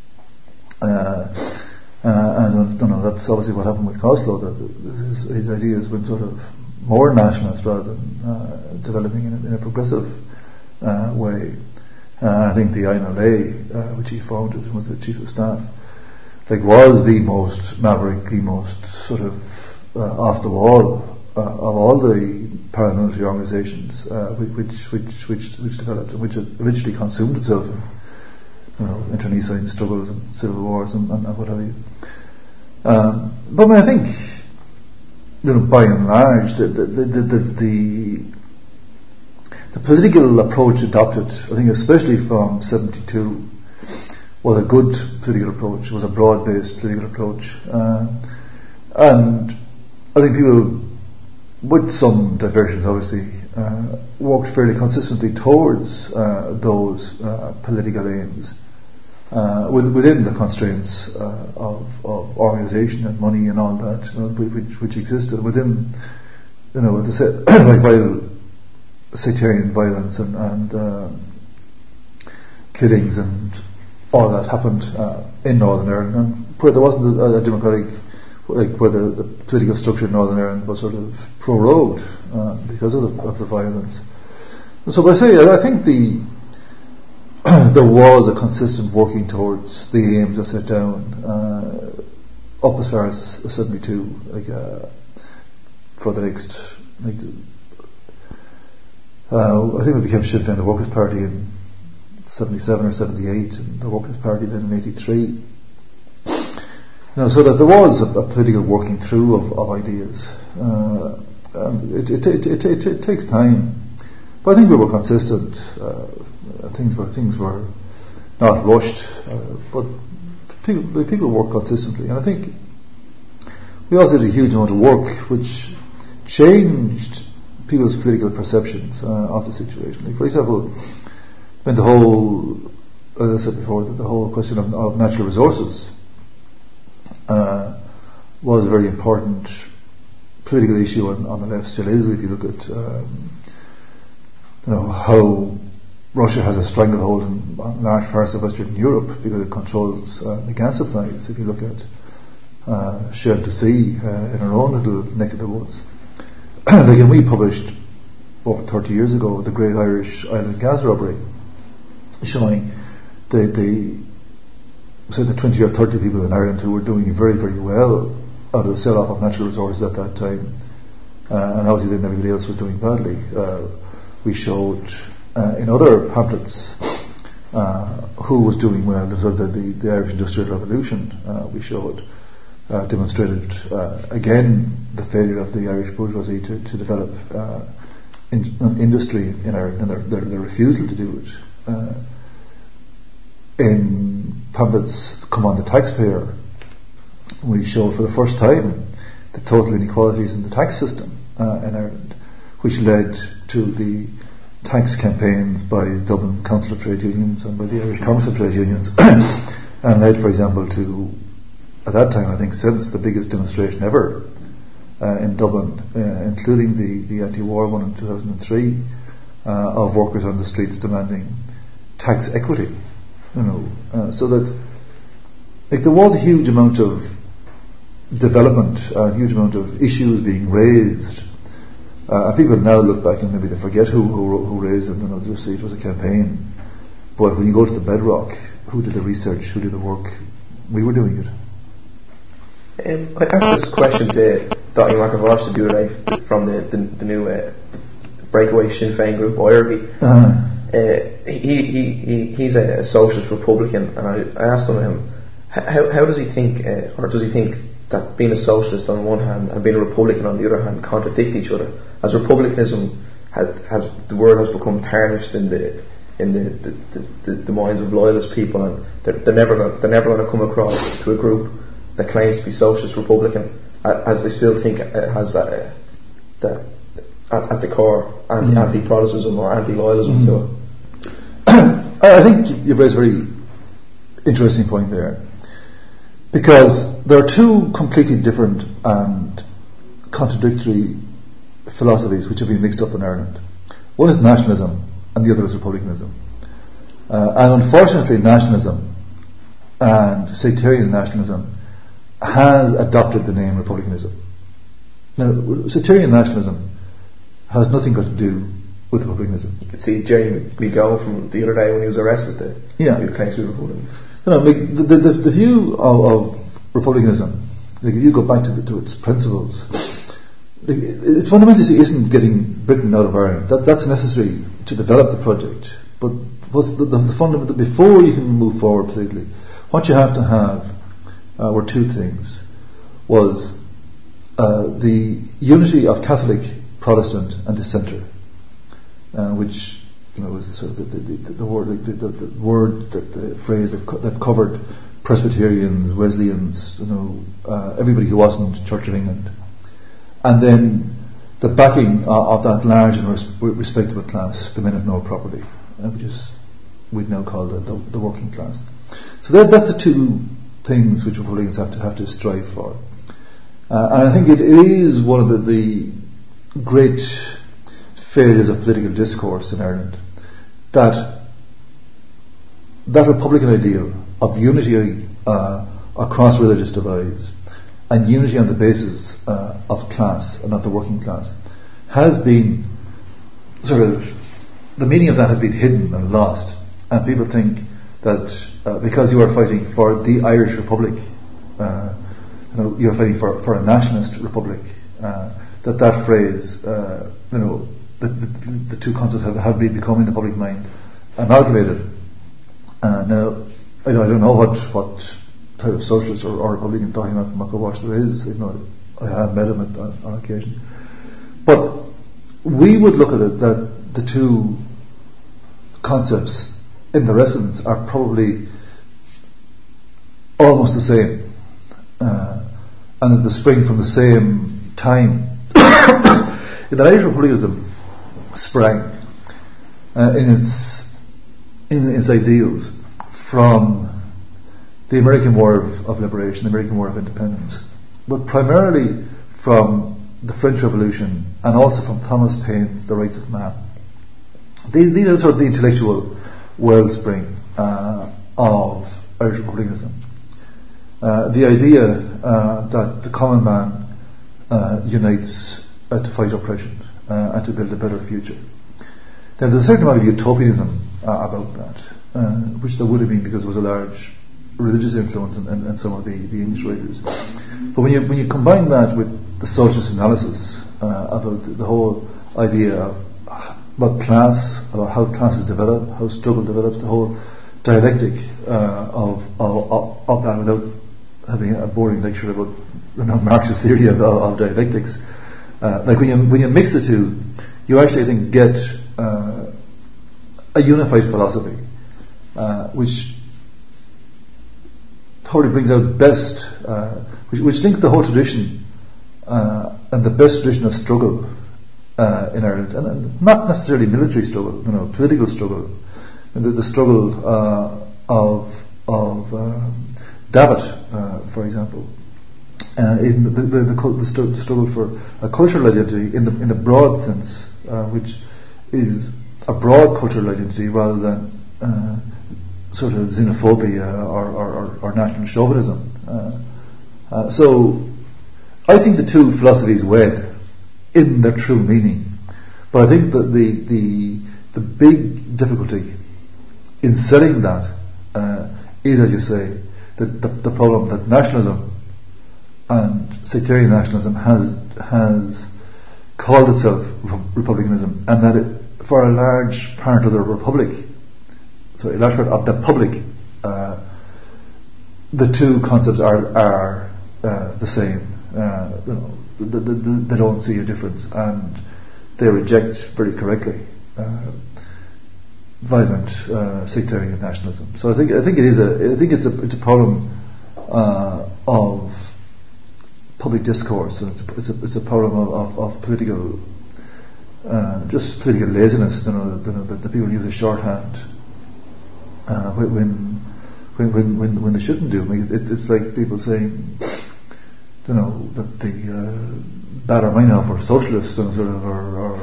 And that's obviously what happened with Costello, that his ideas went sort of more nationalist rather than developing in a progressive way. I think the INLA, which he founded and was the chief of staff, was the most maverick, the most sort of off the wall of all the paramilitary organisations which developed and which eventually consumed itself in internecine struggles and civil wars and what have you. But I think, by and large, the political approach adopted, I think especially from 72, was a good political approach, was a broad-based political approach. And I think people, with some diversions obviously, worked fairly consistently towards those political aims within the constraints of organisation and money and all that, which existed within, while sectarian violence and killings and all that happened in Northern Ireland, and where there wasn't a democratic, where the political structure in Northern Ireland was sort of prorogued because of the violence. So I think there was a consistent working towards the aims I set down up as far as 72, for the next, I think we became Sinn Féin, the Workers' Party, in 77 or 78, and the Workers' Party then in 83. So that there was a political working through of ideas. It takes time, but I think we were consistent. Things were not rushed, but people worked consistently, and I think we also did a huge amount of work which changed people's political perceptions of the situation. For example, when the whole, as I said before, the whole question of natural resources was a very important political issue on the left, still is. If you look at how Russia has a stranglehold on large parts of Western Europe because it controls the gas supplies. If you look at Shell to Sea in our own little neck of the woods. And we published over 30 years ago the Great Irish Island Gas Robbery, showing the 20 or 30 people in Ireland who were doing very, very well out of the sell-off of natural resources at that time, and obviously then everybody else was doing badly. We showed in other pamphlets who was doing well. The Irish Industrial Revolution, we showed, demonstrated again the failure of the Irish bourgeoisie to develop industry in Ireland, and their refusal to do it. In pamphlets Come on the Taxpayer, we showed for the first time the total inequalities in the tax system in Ireland, which led to the tax campaigns by Dublin Council of Trade Unions and by the Irish Council of Trade Unions, and led, for example, to, at that time, I think, since the biggest demonstration ever in Dublin, including the anti-war one in 2003, of workers on the streets demanding tax equity. So that there was a huge amount of development, a huge amount of issues being raised. People now look back and maybe they forget who raised them, just say it was a campaign. But when you go to the bedrock, who did the research, who did the work? We were doing it. I asked this question to Dottie McAvosh the other day from the new breakaway Sinn Féin group, IRB. He's a socialist Republican, and I asked him how does he think, or does he think that being a socialist on one hand and being a Republican on the other hand contradict each other? As Republicanism has the word has become tarnished in the minds of loyalist people, and they're never going to come across to a group that claims to be socialist Republican, as they still think it has that at the core anti-Protestantism or anti-loyalism to it. I think you've raised a very interesting point there, because there are two completely different and contradictory philosophies which have been mixed up in Ireland. One is nationalism and the other is republicanism. And unfortunately, nationalism and sectarian nationalism has adopted the name republicanism. Now, sectarian nationalism has nothing got to do with republicanism. You could see Jerry McGowan from the other day when he was arrested. He claims to be Republican. The view of republicanism, if you go back to its principles, it fundamentally isn't getting Britain out of Ireland. That's necessary to develop the project. But what's the fundamental, before you can move forward politically, what you have to have were two things. Was the unity of Catholic, Protestant and dissenter, which was sort of the phrase that covered Presbyterians, Wesleyans, everybody who wasn't Church of England, and then the backing of that large and respectable class, the men of no property, which is we'd now call the working class. So that's the two things which Republicans have to strive for, and I think it is one of the great failures of political discourse in Ireland, that Republican ideal of unity across religious divides and unity on the basis of class and of the working class has been sort of, the meaning of that has been hidden and lost, and people think that because you are fighting for the Irish Republic, you're fighting for a nationalist republic, that phrase, the two concepts have been becoming in the public mind amalgamated. Now, I don't know what type of socialist or Republican talking about McAwash there is. I have met him on occasion, but we would look at it that the two concepts in their essence are probably almost the same, and that they spring from the same time. In the Irish Republicanism sprang in its ideals from the American War of Liberation, the American War of Independence, but primarily from the French Revolution and also from Thomas Paine's The Rights of Man. These are sort of the intellectual wellspring of Irish Republicanism. The idea that the common man unites to fight oppression and to build a better future. Now, there's a certain amount of utopianism about that, which there would have been because there was a large religious influence in some of the English writers. But when you combine that with the socialist analysis about the whole idea about class, about how classes develop, how struggle develops, the whole dialectic of that, without having a boring lecture about Marx's theory of dialectics. Like when you mix the two, you actually, I think, get a unified philosophy, which probably brings out best, which links the whole tradition and the best tradition of struggle in Ireland, and not necessarily military struggle, political struggle, and the struggle of Davitt, for example. In the struggle for a cultural identity in the broad sense, which is a broad cultural identity rather than sort of xenophobia or national chauvinism. So I think the two philosophies wed in their true meaning, but I think that the big difficulty in selling that is, as you say, the problem that nationalism and sectarian nationalism has called itself republicanism, and that it, for a large part of the republic, so a large part of the public, the two concepts are the same. They don't see a difference, and they reject very correctly violent sectarian nationalism. So I think it's a problem of public discourse, and it's a problem of political, just political laziness. That the people use a shorthand when they shouldn't do. I mean, it's like people saying, that the Baader-Meinhof or socialists, sort of, or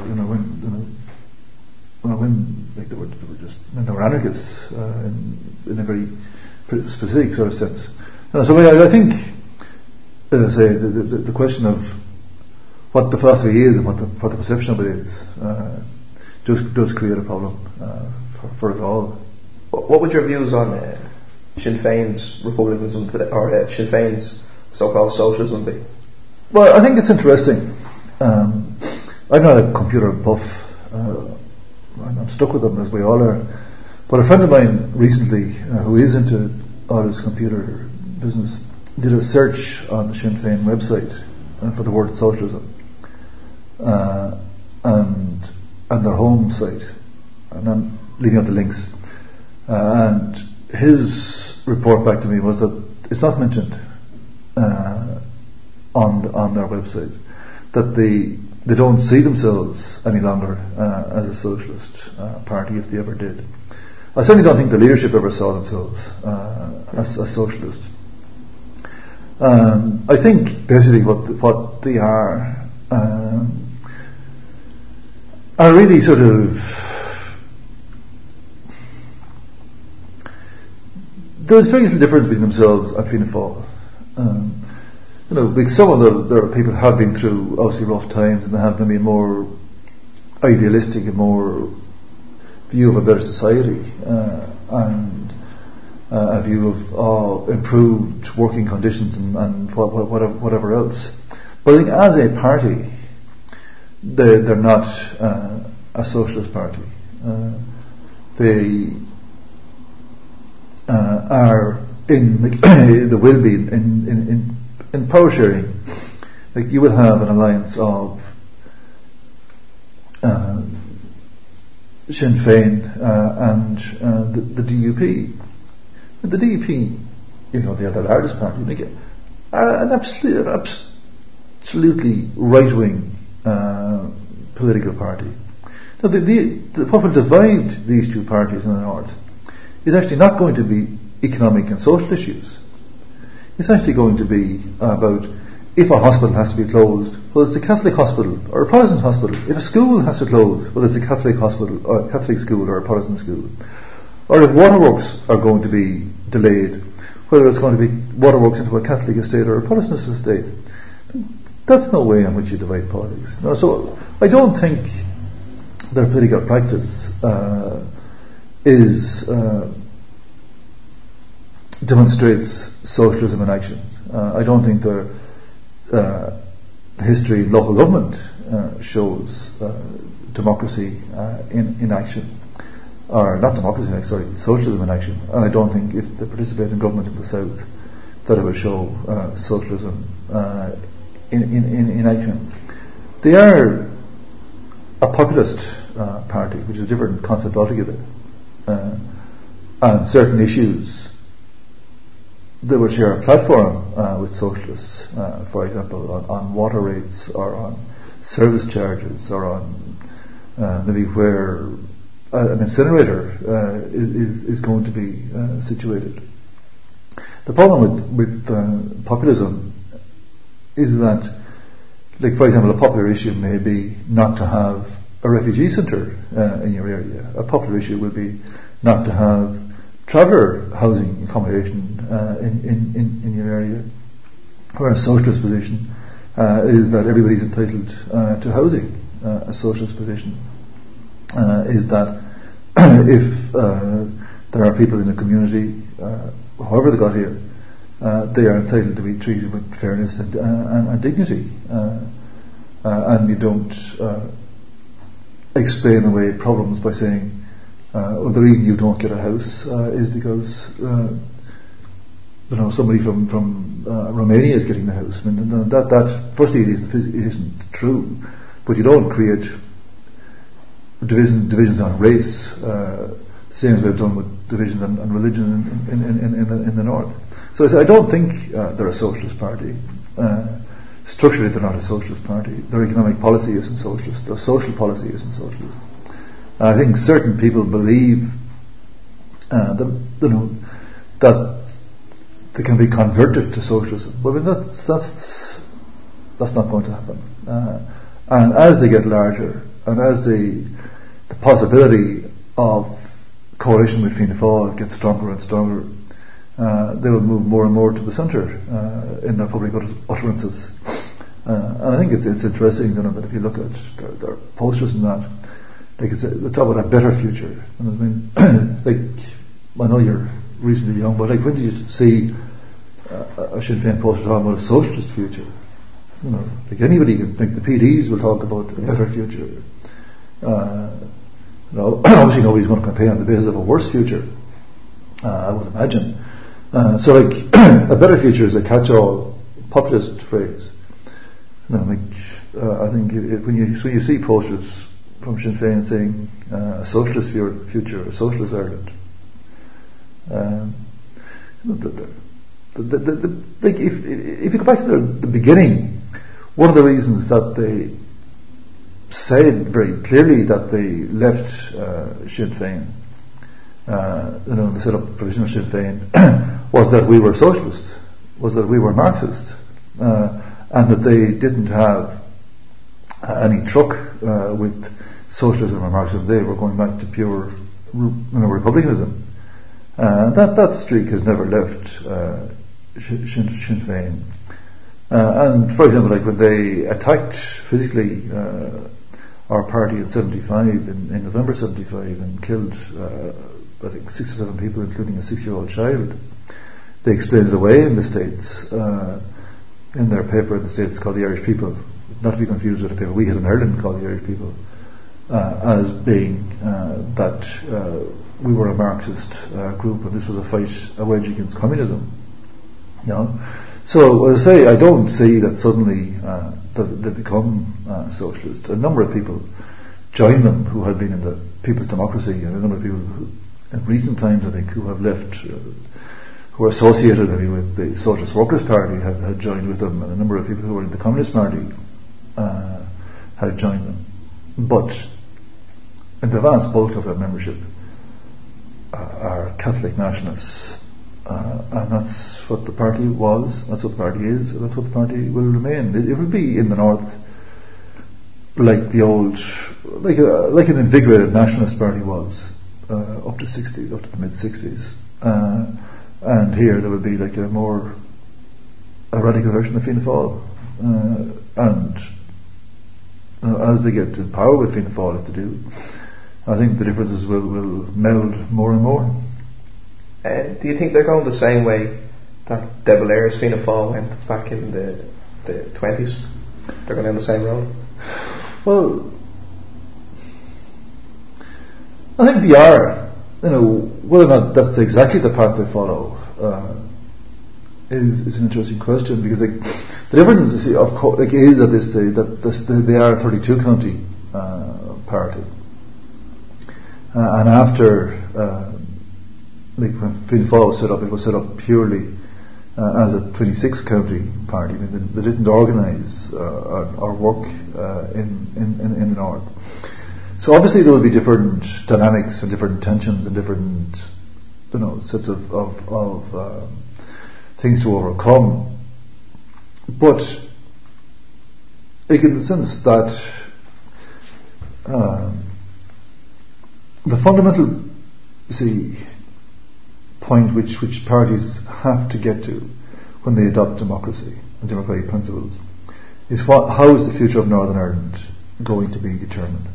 when like they were anarchists in a very specific sort of sense. So I think, as I say, the question of what the philosophy is and what the perception of it is does create a problem for us all. What would your views on Sinn Féin's republicanism today, or Sinn Féin's so-called socialism be? Well, I think it's interesting. I'm not a computer buff. I'm stuck with them, as we all are. But a friend of mine recently, who is into all this computer business, did a search on the Sinn Féin website for the word socialism, and their home site. And I'm leaving out the links. And his report back to me was that it's not mentioned on their website, that they don't see themselves any longer as a socialist party, if they ever did. I certainly don't think the leadership ever saw themselves as socialists. I think basically what they are really sort of, there's very little difference between themselves and Fianna Fáil. Because some of their people have been through obviously rough times, and they have maybe more idealistic and more view of a better society, and a view of improved working conditions and whatever else. But I think as a party, they're not a socialist party. They are they will be in power sharing. Like, you will have an alliance of Sinn Féin and the DUP. And the DUP, they are the largest party, are an absolutely right-wing political party. Now, what will divide these two parties in the north is actually not going to be economic and social issues. It's actually going to be about if a hospital has to be closed, whether it's a Catholic hospital or a Protestant hospital. If a school has to close, whether it's a Catholic hospital or a Catholic school or a Protestant school. Or if waterworks are going to be delayed, whether it's going to be waterworks into a Catholic estate or a Protestant estate. That's no way in which you divide politics. No, so I don't think their political practice demonstrates socialism in action. I don't think their history in local government shows democracy in action, or not democracy, socialism in action. And I don't think if they participate in government in the south that it will show socialism in action. They are a populist party, which is a different concept altogether. And certain issues, they will share a platform with socialists, for example, on water rates, or on service charges, or on maybe where an incinerator is going to be situated. The problem with populism is that, like, for example, a popular issue may be not to have a refugee centre in your area. A popular issue would be not to have traveller housing accommodation in your area. Whereas a socialist position is that everybody's entitled to housing. A socialist position is that if there are people in the community, however they got here, they are entitled to be treated with fairness and dignity, and you don't explain away problems by saying, the reason you don't get a house is because somebody from Romania is getting the house. I mean, that firstly it isn't true, but you don't create divisions on race, the same as we've done with divisions on religion in the north. So I don't think they're a socialist party. structurally they're not a socialist party. Their economic policy isn't socialist. Their social policy isn't socialist. And I think certain people believe that they can be converted to socialism. But I mean, that's not going to happen. And as they get larger, and as the possibility of coalition with Fianna Fáil gets stronger and stronger, they will move more and more to the centre in their public utterances. And I think it's interesting, that if you look at their posters and that, like they talk about a better future. And I mean, I know you're reasonably young, but when do you see a Sinn Féin poster talking about a socialist future? Anybody can think the PDs will talk about a better future. Obviously nobody's going to campaign on the basis of a worse future, I would imagine. A better future is a catch-all populist phrase. I think when you see posters from Sinn Féin saying a socialist future, a socialist Ireland, if you go back to the beginning, one of the reasons that they said very clearly that they left Sinn Féin, they set up Provisional Sinn Féin, was that we were socialist, was that we were Marxist, and that they didn't have any truck with socialism or Marxism. They were going back to pure republicanism. That streak has never left Sinn Féin. And for example, when they attacked physically our party in 75, in November 75, and killed I think 6 or 7 people, including a 6-year-old child, they explained it away in the States, in their paper in the States called the Irish People, not to be confused with a paper we had in Ireland called the Irish People, as being that we were a Marxist group, and this was a wedge against communism. So as I say, I don't see that suddenly they become socialist. A number of people join them who had been in the People's Democracy, and a number of people who, in recent times, I think, who have left, who are associated maybe with the Socialist Workers' Party had joined with them, and a number of people who were in the Communist Party had joined them. But in the vast bulk of their membership are Catholic nationalists. And that's what the party was, that's what the party is, and that's what the party will remain. It will be in the north like the old, like an invigorated nationalist party was up to the mid 60s, and here there will be like a radical version of Fianna Fáil, and as they get in power with Fianna Fáil, if they do, I think the differences will meld more and more. Do you think they're going the same way that De Valera's Fianna Fáil went back in the 20s? They're going down the same road? Well, I think they are. Whether or not that's exactly the path they follow is an interesting question, because the difference, you see, of course, is at this stage that they are a 32 county party, and after. When Fianna Fáil was set up, it was set up purely as a 26 county party. I mean, they didn't organise or work in the north. So obviously there will be different dynamics and different tensions and different sets of things to overcome. But in the sense that the fundamental, point which parties have to get to when they adopt democracy and democratic principles is how is the future of Northern Ireland going to be determined.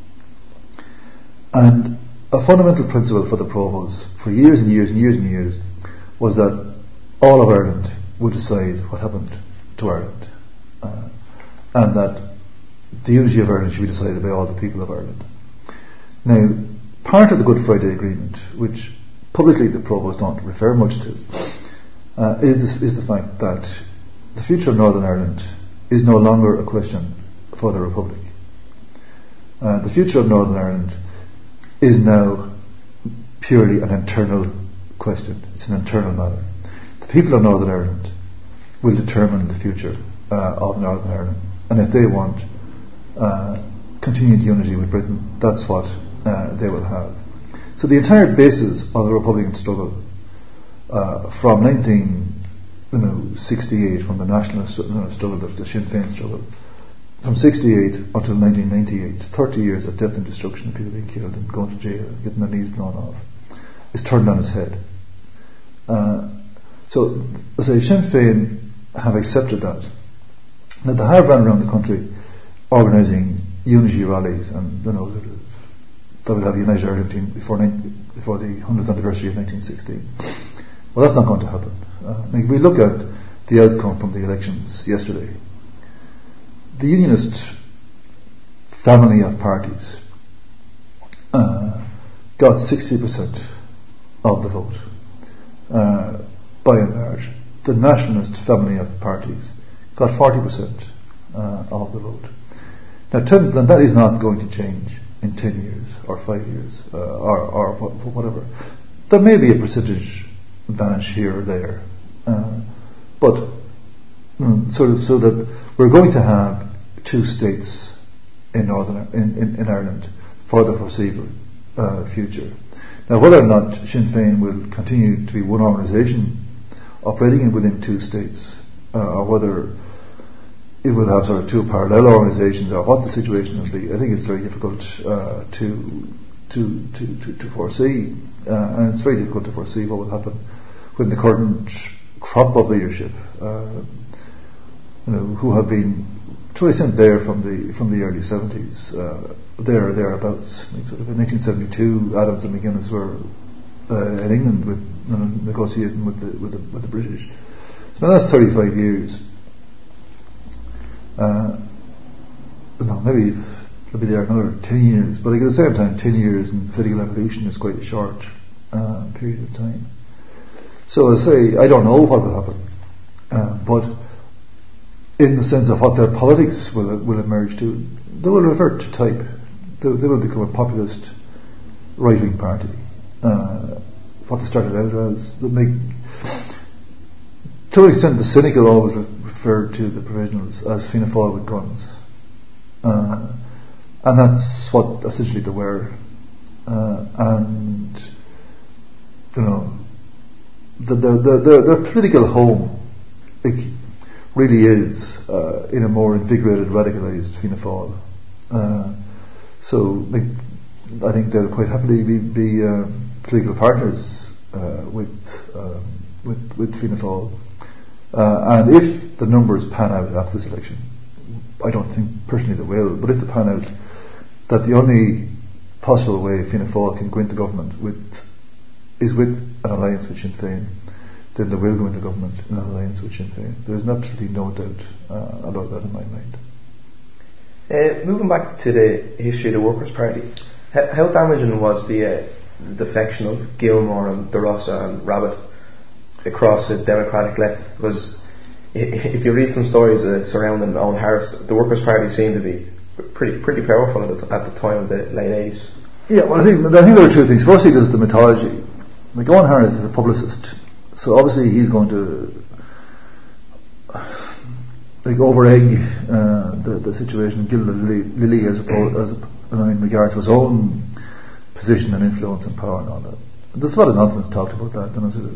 And a fundamental principle for the Provos for years and years and years and years was that all of Ireland would decide what happened to Ireland, and that the unity of Ireland should be decided by all the people of Ireland. Now, part of the Good Friday Agreement, which publicly the Provos don't refer much to, is the fact that the future of Northern Ireland is no longer a question for the Republic. The future of Northern Ireland is now purely an internal question. It's an internal matter. The people of Northern Ireland will determine the future of Northern Ireland, and if they want continued unity with Britain, that's what they will have. So the entire basis of the Republican struggle from 1968, from the nationalist struggle, the Sinn Féin struggle, from 68 until 1998, 30 years of death and destruction, people being killed and going to jail and getting their knees blown off, is turned on its head. So, as I say, Sinn Féin have accepted that. Now, they have run around the country organising unity rallies, and they will have United Ireland before the 100th anniversary of 1916. Well, that's not going to happen. If we look at the outcome from the elections yesterday, the Unionist family of parties got 60% of the vote, by and large. The Nationalist family of parties got 40% of the vote. Now, that is not going to change in 10 years or 5 years or whatever. There may be a percentage vanish here or there, but so that we're going to have two states in Ireland for the foreseeable future. Now, whether or not Sinn Féin will continue to be one organisation operating within two states, or whether it will have sort of two parallel organisations, or what the situation will be, I think it's very difficult to foresee, and it's very difficult to foresee what will happen when the current crop of leadership, who have been to an extent there from the early 70s, thereabouts. Sort of in 1972, Adams and McGuinness were in England with negotiating with the British. So that's 35 years. Maybe they'll be there another 10 years, but at the same time, 10 years in political evolution is quite a short period of time. So I say, I don't know what will happen, but in the sense of what their politics will emerge to, they will revert to type. They will become a populist right-wing party. What they started out as, to an extent, the cynical always referred to the provisionals as Fianna Fáil with guns, and that's what essentially they were. And their political home really is in a more invigorated, radicalised Fianna Fáil. So I think they'll quite happily be political partners with Fianna Fáil. And if the numbers pan out after this election, I don't think personally they will, but if they pan out that the only possible way Fianna Fáil can go into government is with an alliance with Sinn Féin, then they will go into government in an alliance with Sinn Féin. There is absolutely no doubt about that in my mind. Moving back to the history of the Workers' Party, how damaging was the defection of Gilmore and De Rossa and Rabbitte across the Democratic left? Because if you read some stories surrounding Owen Harris, the Workers' Party seemed to be pretty powerful at the time of the late 80s. Yeah, well, I think there are two things. Firstly, there's the mythology. Like, Owen Harris is a publicist, so obviously he's going to over-egg the situation, gild the lily in regard to his own position and influence and power and all that. There's a lot of nonsense talked about that.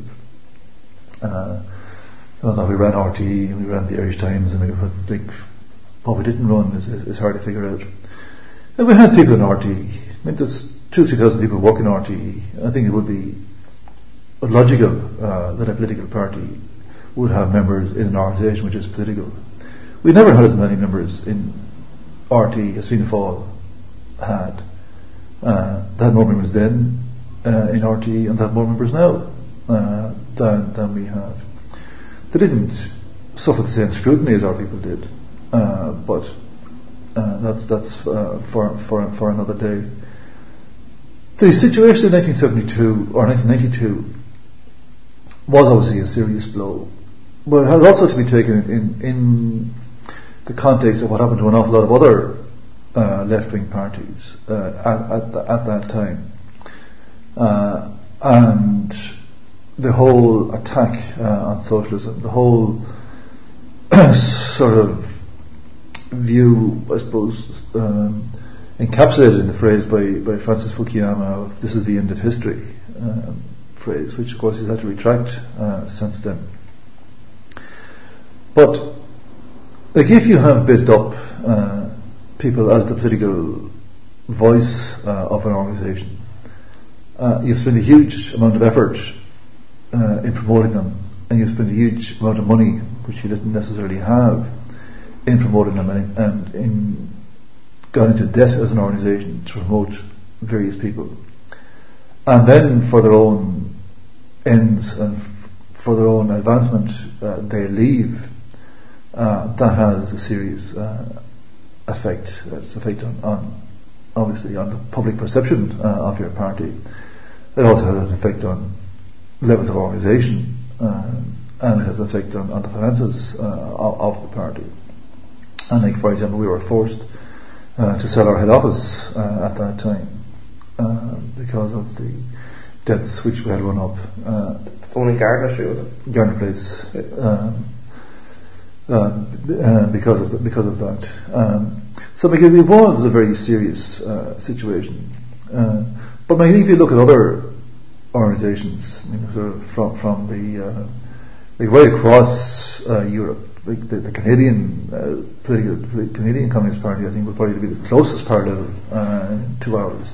That we ran RTE and we ran the Irish Times, and we think what we didn't run is hard to figure out. And we had people in RTE. I mean, there's 2,000-3,000 people working in RTE. I think it would be logical that a political party would have members in an organisation which is political. We never had as many members in RTE as Fianna Fáil had. They had more members then in RTE, and they have more members now than we have. They didn't suffer the same scrutiny as our people did, but that's for another day. The situation in 1972 or 1992 was obviously a serious blow, but it has also to be taken in the context of what happened to an awful lot of other left-wing parties at that time, and the whole attack on socialism, the whole sort of view, I suppose, encapsulated in the phrase by Francis Fukuyama of "this is the end of history," phrase, which of course he's had to retract since then. But like, if you have built up people as the political voice of an organisation, you've spent a huge amount of effort in promoting them, and you've spent a huge amount of money, which you didn't necessarily have, in promoting them, and in gone into debt as an organisation to promote various people. And then for their own ends and for their own advancement, they leave. That has a serious effect. It's effect on obviously on the public perception of your party. It also has an effect on levels of organisation, and it has an effect on the finances of the party. And like, for example, we were forced to sell our head office at that time because of the debts which we had run up. The one in Gardner Street, was it? Gardner Place. Because of that. So because it was a very serious situation. But I think if you look at other organisations, sort of from the like right across Europe, like the Canadian the Canadian Communist Party, I think, would probably be the closest parallel to ours.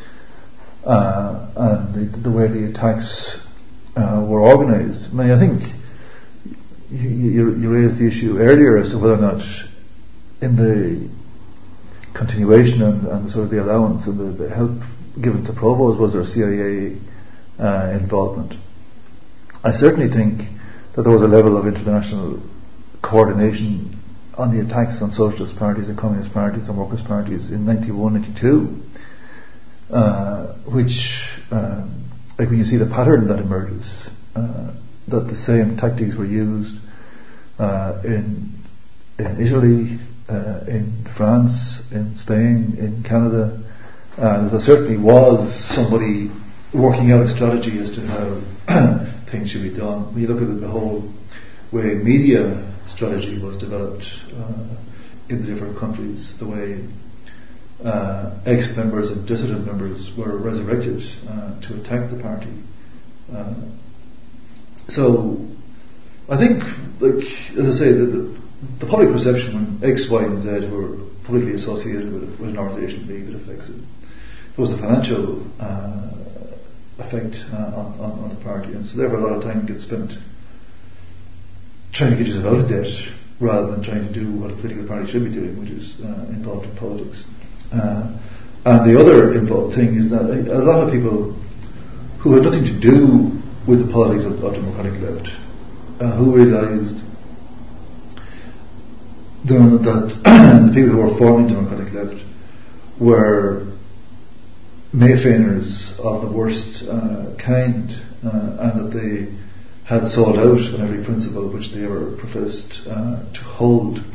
And the way the attacks were organised. I mean, I think you raised the issue earlier as to whether or not, in the continuation and sort of the allowance and the help given to Provost, was there CIA involvement. I certainly think that there was a level of international coordination on the attacks on socialist parties and communist parties and workers' parties in 91, 92, which, like when you see the pattern that emerges, that the same tactics were used in Italy, in France, in Spain, in Canada, and there certainly was somebody working out a strategy as to how things should be done. When you look at the whole way media strategy was developed in the different countries, the way ex-members and dissident members were resurrected to attack the party. So I think, like, as I say, the public perception when X, Y and Z were politically associated with an organisation being that affects it. There was a financial effect on the party, and so therefore a lot of time gets spent trying to get yourself out of debt rather than trying to do what a political party should be doing, which is involved in politics. And the other involved thing is that a lot of people who had nothing to do with the politics of democratic left, who realised that the people who were forming democratic left were Mayfeiners of the worst kind, and that they had sold out on every principle which they ever professed to hold.